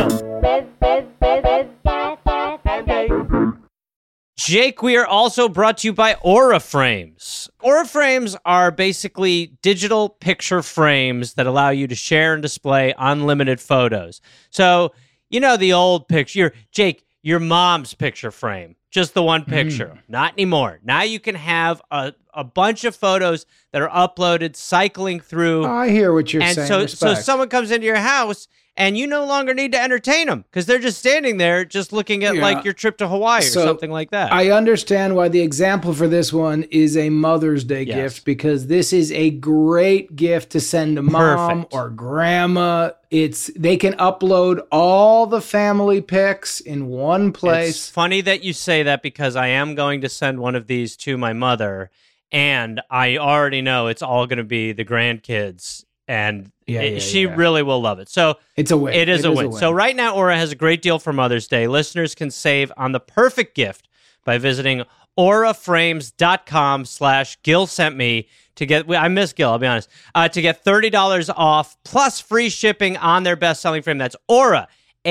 will. Jake, we are also brought to you by Aura Frames. Aura Frames are basically digital picture frames that allow you to share and display unlimited photos. So, you know the old picture, Jake, your mom's picture frame, just the one picture. Not anymore. Now you can have a bunch of photos that are uploaded, cycling through. I hear what you're saying. And so someone comes into your house, and you no longer need to entertain them because they're just standing there just looking at like your trip to Hawaii or something like that. I understand why the example for this one is a Mother's Day gift, because this is a great gift to send to mom or grandma. They can upload all the family pics in one place. It's funny that you say that because I am going to send one of these to my mother, and I already know it's all going to be the grandkids. And she really will love it. So it's a win. It is a win. So right now, Aura has a great deal for Mother's Day. Listeners can save on the perfect gift by visiting auraframes.com/Gil sent me to get, I miss Gil, I'll be honest, to get $30 off plus free shipping on their best-selling frame. That's Aura,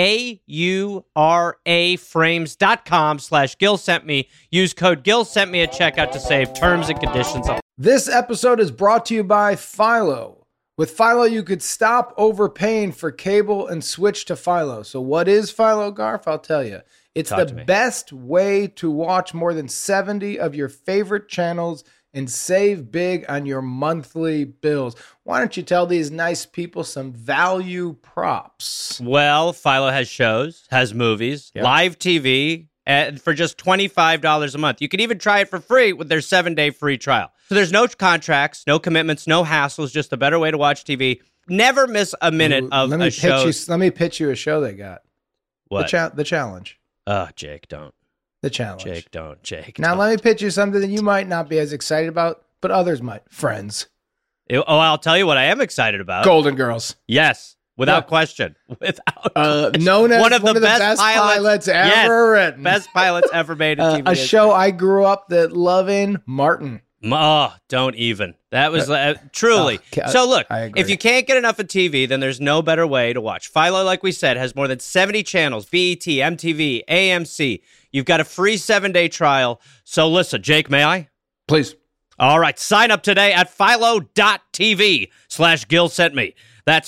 AURA frames.com/Gil sent me. Use code Gil sent me at checkout to save. Terms and conditions. This episode is brought to you by Philo. With Philo, you could stop overpaying for cable and switch to Philo. So what is Philo, Garf? I'll tell you. It's the best way to watch more than 70 of your favorite channels and save big on your monthly bills. Why don't you tell these nice people some value props? Well, Philo has shows, has movies, live TV, and for just $25 a month. You can even try it for free with their 7-day free trial. So there's no contracts, no commitments, no hassles, just a better way to watch TV. Never miss a minute of a show. Let me pitch you a show they got. What? The challenge. Oh, Jake, don't. The challenge. Jake, don't. Jake, now, let me pitch you something that you might not be as excited about, but others might. Friends. I'll tell you what I am excited about. Golden Girls. Yes. Without question. Without question. Known as one of the best pilots ever written. Best pilots ever made in TV. A show I grew up loving, Martin. Oh, don't even. That was truly. So look, if you can't get enough of TV, then there's no better way to watch. Philo, like we said, has more than 70 channels, BET, MTV, AMC. You've got a free 7-day trial. So listen, Jake, may I? Please. All right, sign up today at philo.tv/Gil sent me. That's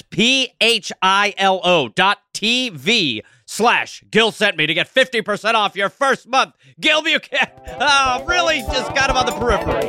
philo.tv/Gil sent me to get 50% off your first month. Gil Buchanan. Oh, really? Just got him on the periphery.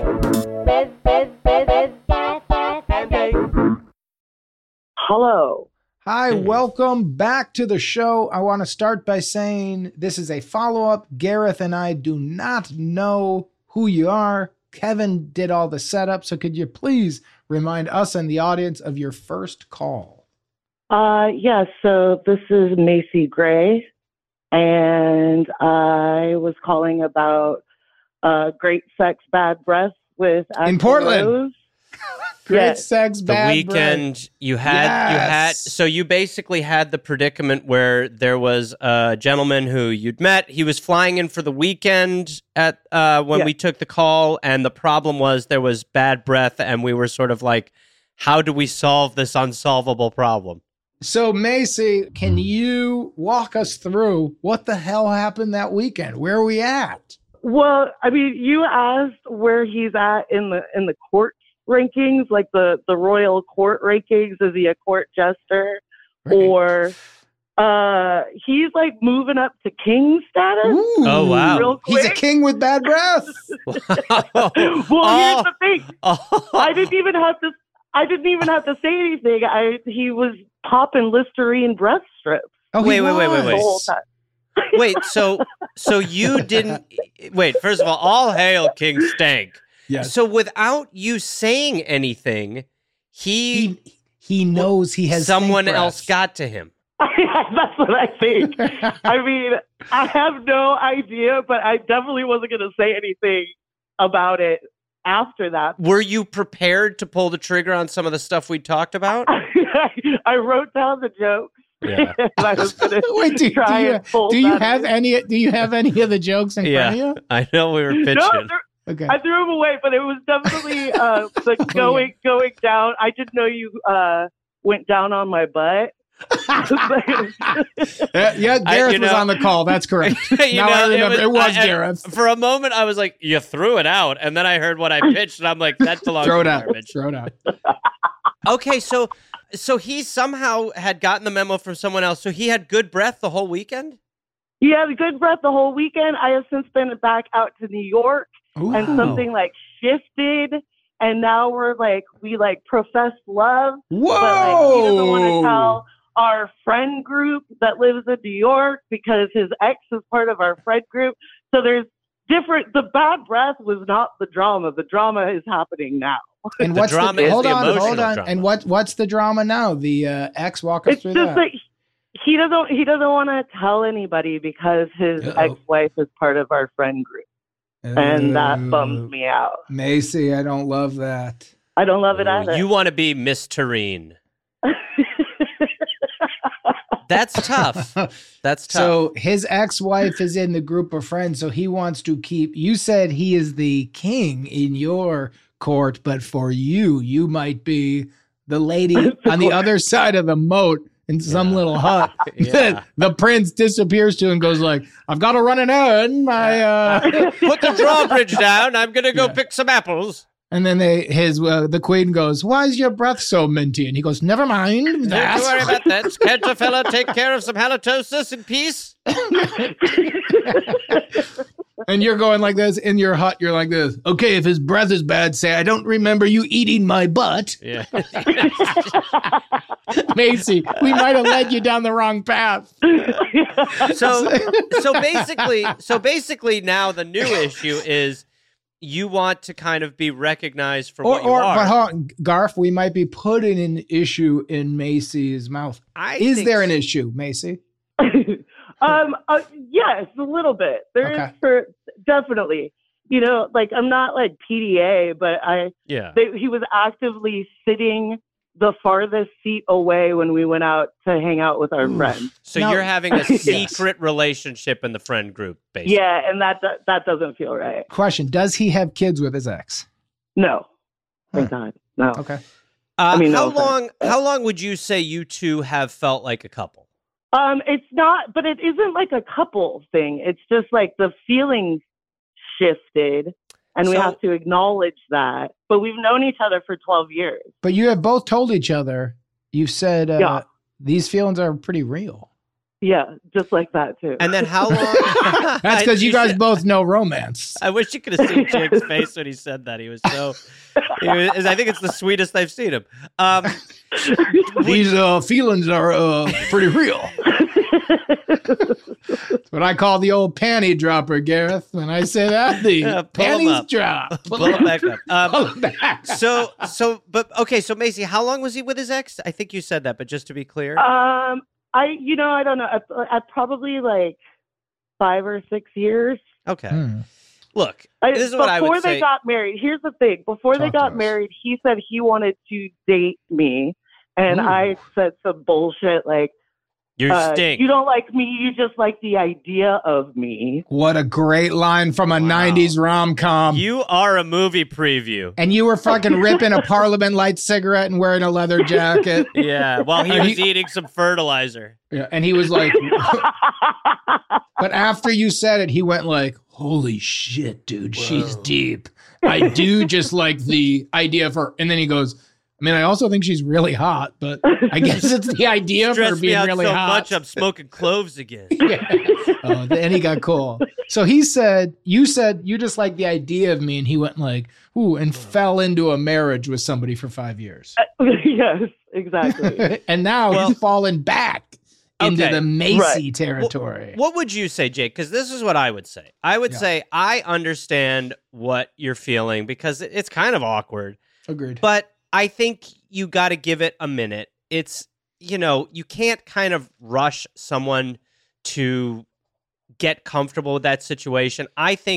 Hello. Hi, welcome back to the show. I want to start by saying this is a follow-up. Gareth and I do not know who you are. Kevin did all the setup, so could you please remind us and the audience of your first call? Yes, so this is Macy Gray, and I was calling about Great Sex, Bad Breath with Axl in Portland. Rose. Great Sex, Bad Breath. The weekend you had, so you basically had the predicament where there was a gentleman who you'd met. He was flying in for the weekend at when we took the call, and the problem was there was bad breath, and we were sort of like, how do we solve this unsolvable problem? So, Macy, can you walk us through what the hell happened that weekend? Where are we at? Well, I mean, you asked where he's at in the court rankings, like the royal court rankings. Is he a court jester? Right. Or he's like moving up to king status. Ooh. Oh, wow. He's a king with bad breath. Well, here's the thing. I didn't even have to say anything. He was popping Listerine breath strips. Oh, wait. The whole time. Wait, so you didn't wait, first of all hail King Stank. Yes. So without you saying anything, he knows he has someone else got to him. That's what I think. I mean, I have no idea, but I definitely wasn't going to say anything about it after that. Were you prepared to pull the trigger on some of the stuff we talked about? I wrote down the jokes. Yeah. I was gonna Wait, do you have any of the jokes in front of you? I know we were pitching. No, Okay. I threw them away, but it was definitely going down. I didn't know you went down on my butt. Yeah, Gareth was on the call. That's correct. Now I remember. It was Gareth. For a moment, I was like, you threw it out. And then I heard what I pitched, and I'm like, that belongs Throw it to out. garbage. Throw it out. Okay, so he somehow had gotten the memo from someone else. So he had good breath the whole weekend? He had good breath the whole weekend. I have since been back out to New York. Ooh. And something like shifted, and now we profess love. Whoa! But he doesn't want to tell our friend group that lives in New York because his ex is part of our friend group. So there's different. The bad breath was not the drama. The drama is happening now. And The what's drama the is hold the on. emotional drama. And what's the drama now? The ex walk us It's through just that. that he doesn't want to tell anybody because his ex-wife is part of our friend group. And that bums me out. Macy, I don't love that. I don't love it either. You want to be Miss Tureen. That's tough. That's tough. So his ex-wife is in the group of friends, so he wants to keep. You said he is the king in your court, but for you might be the lady on the other side of the moat in some little hut. Yeah. The prince disappears to and goes like, "I've got to run an errand." Put the drawbridge down. I'm gonna go pick some apples. And then the queen goes, "Why is your breath so minty?" And he goes, "Never mind that." Don't worry about that. Can't a fella take care of some halitosis in peace? And you're going like this in your hut. You're like this. Okay, if his breath is bad, say, "I don't remember you eating my butt." Yeah. Macy, we might have led you down the wrong path. So basically now the new issue is you want to kind of be recognized for what you are. But hold on, Garth, we might be putting an issue in Macy's mouth. Is there an issue, Macy? Yes, a little bit. There is definitely. You know, like I'm not like PDA, but he was actively sitting the farthest seat away when we went out to hang out with our friends. So you're having a secret relationship in the friend group, basically. Yeah, and that doesn't feel right. Question: does he have kids with his ex? No, thank God, no. Okay. How long would you say you two have felt like a couple? It's not, but it isn't like a couple thing. It's just like the feelings shifted, and we have to acknowledge that. But we've known each other for 12 years. But you have both told each other, you've said these feelings are pretty real. Yeah, just like that too. And then how long? That's because you guys both know romance. I wish you could have seen Jake's face when he said that. He was so. I think it's the sweetest I've seen him. These feelings are pretty real. That's what I call the old panty dropper, Gareth. When I say that, the panties drop. Pull it back up. Pull it back. So, So Macy, how long was he with his ex? I think you said that, but just to be clear. I don't know. I probably like 5 or 6 years. Okay. Look, this is what I would say. Before they got married, here's the thing. Before they got married, he said he wanted to date me. And I said some bullshit like, you stink. You don't like me. You just like the idea of me. What a great line from a 90s rom-com. You are a movie preview. And you were fucking ripping a Parliament Light cigarette and wearing a leather jacket. Yeah, while he was eating some fertilizer. Yeah, and he was like... But after you said it, he went like, holy shit, dude, she's deep. I do just like the idea of her. And then he goes... I mean, I also think she's really hot, but I guess it's the idea of her being really hot. Much I'm smoking cloves again. Oh, then he got cool. So you said you just like the idea of me, and he went like, ooh, and fell into a marriage with somebody for 5 years. Yes, exactly. And now he's fallen back into the Macy territory. What would you say, Jake? Because this is what I would say. I would say I understand what you're feeling because it's kind of awkward. Agreed. But I think you got to give it a minute. It's, you can't kind of rush someone to get comfortable with that situation. I think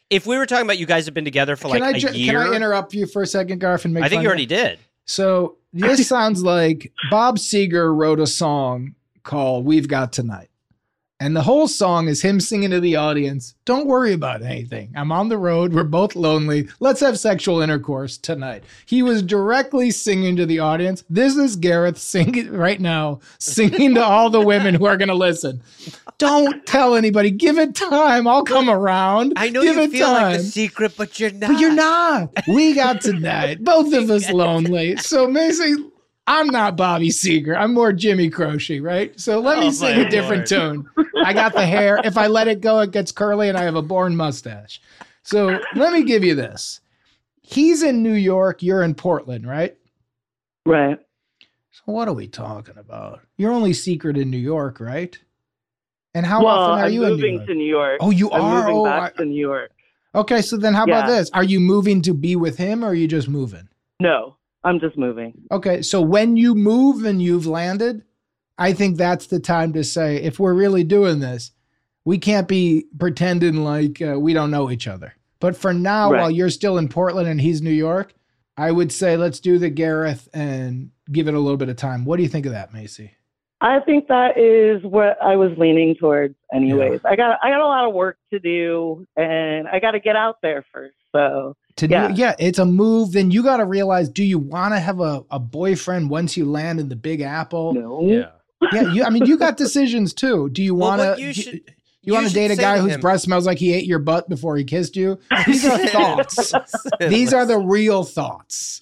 If we were talking about you guys have been together for like a year. Can I interrupt you for a second, Garth, and make I think fun you of already did. So this sounds like Bob Seger wrote a song called We've Got Tonight. And the whole song is him singing to the audience, don't worry about anything. I'm on the road. We're both lonely. Let's have sexual intercourse tonight. He was directly singing to the audience. This is Gareth singing right now, singing to all the women who are going to listen. Don't tell anybody. Give it time. I'll come around. I know Give you it feel time. like a secret, but you're not. But you're not. We got tonight. Both of us lonely. So Macy, I'm not Bobby Seger. I'm more Jimmy Croce, right? So let me sing a different tune. I got the hair. If I let it go, it gets curly, and I have a born mustache. So let me give you this. He's in New York. You're in Portland, right? Right. So what are we talking about? You're only secret in New York, right? And how well, often are I'm you in New moving York? to New York. Oh, you I'm are? moving back to New York. Okay, so then how about this? Are you moving to be with him, or are you just moving? No, I'm just moving. Okay, so when you move and you've landed, I think that's the time to say, if we're really doing this, we can't be pretending like we don't know each other. But for now, while you're still in Portland and he's New York, I would say let's do the Gareth and give it a little bit of time. What do you think of that, Macy? I think that is what I was leaning towards anyways. Yeah. I got a lot of work to do, and I got to get out there first. So it's a move. Then you got to realize, do you want to have a boyfriend once you land in the Big Apple? No. Yeah. You got decisions too. Do you want to? You want to date a guy whose breath smells like he ate your butt before he kissed you? These are thoughts. These are the real thoughts.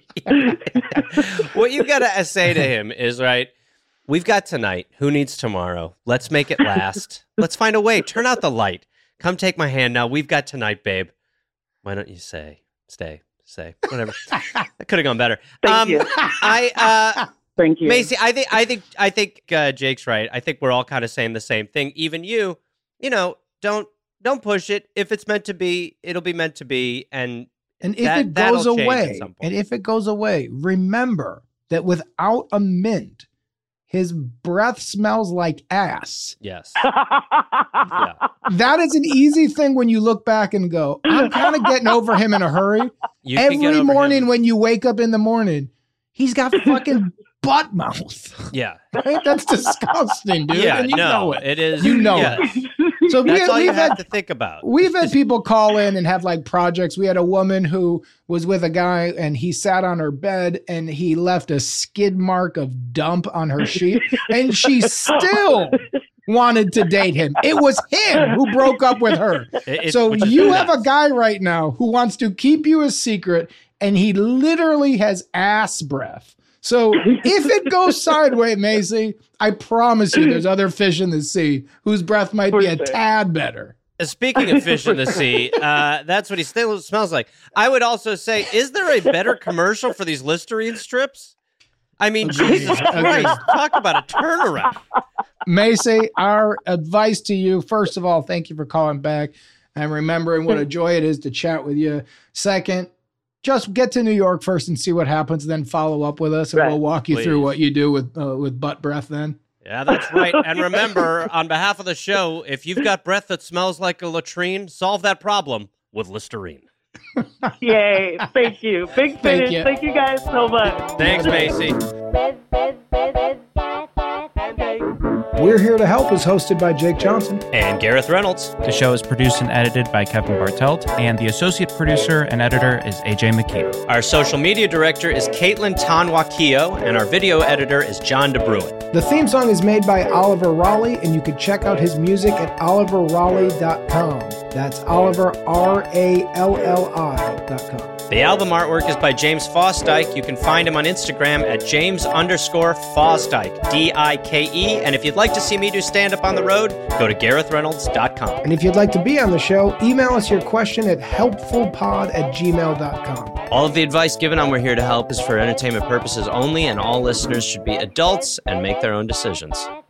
What you got to say to him is, right, we've got tonight. Who needs tomorrow? Let's make it last. Let's find a way. Turn out the light. Come take my hand now. We've got tonight, babe. Why don't you stay, whatever. That could have gone better. Thank you. Thank you. Macy, I think Jake's right. I think we're all kind of saying the same thing. Even you don't push it. If it's meant to be, it'll be meant to be. And if it goes away, remember that without a mint, his breath smells like ass. Yes. Yeah. That is an easy thing when you look back and go, I'm kind of getting over him in a hurry. Every morning when you wake up in the morning, he's got fucking butt mouth. Yeah. Right? That's disgusting, dude. Yeah, and you know it. It is. You know it. So that's all you have to think about. We've had people call in and have like projects. We had a woman who was with a guy and he sat on her bed and he left a skid mark of dump on her sheet and she still wanted to date him. It was him who broke up with her. So you have a guy right now who wants to keep you a secret and he literally has ass breath. So if it goes sideways, Macy, I promise you there's other fish in the sea whose breath might be a tad better. Speaking of fish in the sea, that's what he still smells like. I would also say, is there a better commercial for these Listerine strips? I mean, Jesus Christ, talk about a turnaround. Macy, our advice to you, first of all, thank you for calling back and remembering what a joy it is to chat with you. Second, just get to New York first and see what happens, then follow up with us, and we'll walk you through what you do with butt breath then. Yeah, that's right. And remember, on behalf of the show, if you've got breath that smells like a latrine, solve that problem with Listerine. Yay. Thank you. Big finish. Thank you guys so much. Thanks, Macy. We're Here to Help is hosted by Jake Johnson and Gareth Reynolds. The show is produced and edited by Kevin Bartelt, and the associate producer and editor is AJ McKee. Our social media director is Caitlin Tanwakio, and our video editor is John DeBruin. The theme song is made by Oliver Raleigh, and you can check out his music at oliverraleigh.com. That's Oliver, RALLI.com. The album artwork is by James Fosdyke. You can find him on Instagram at James_Fosdyke, D-I-K-E. And if you'd like to see me do stand-up on the road, go to GarethReynolds.com. And if you'd like to be on the show, email us your question at helpfulpod@gmail.com. All of the advice given on We're Here to Help is for entertainment purposes only, and all listeners should be adults and make their own decisions.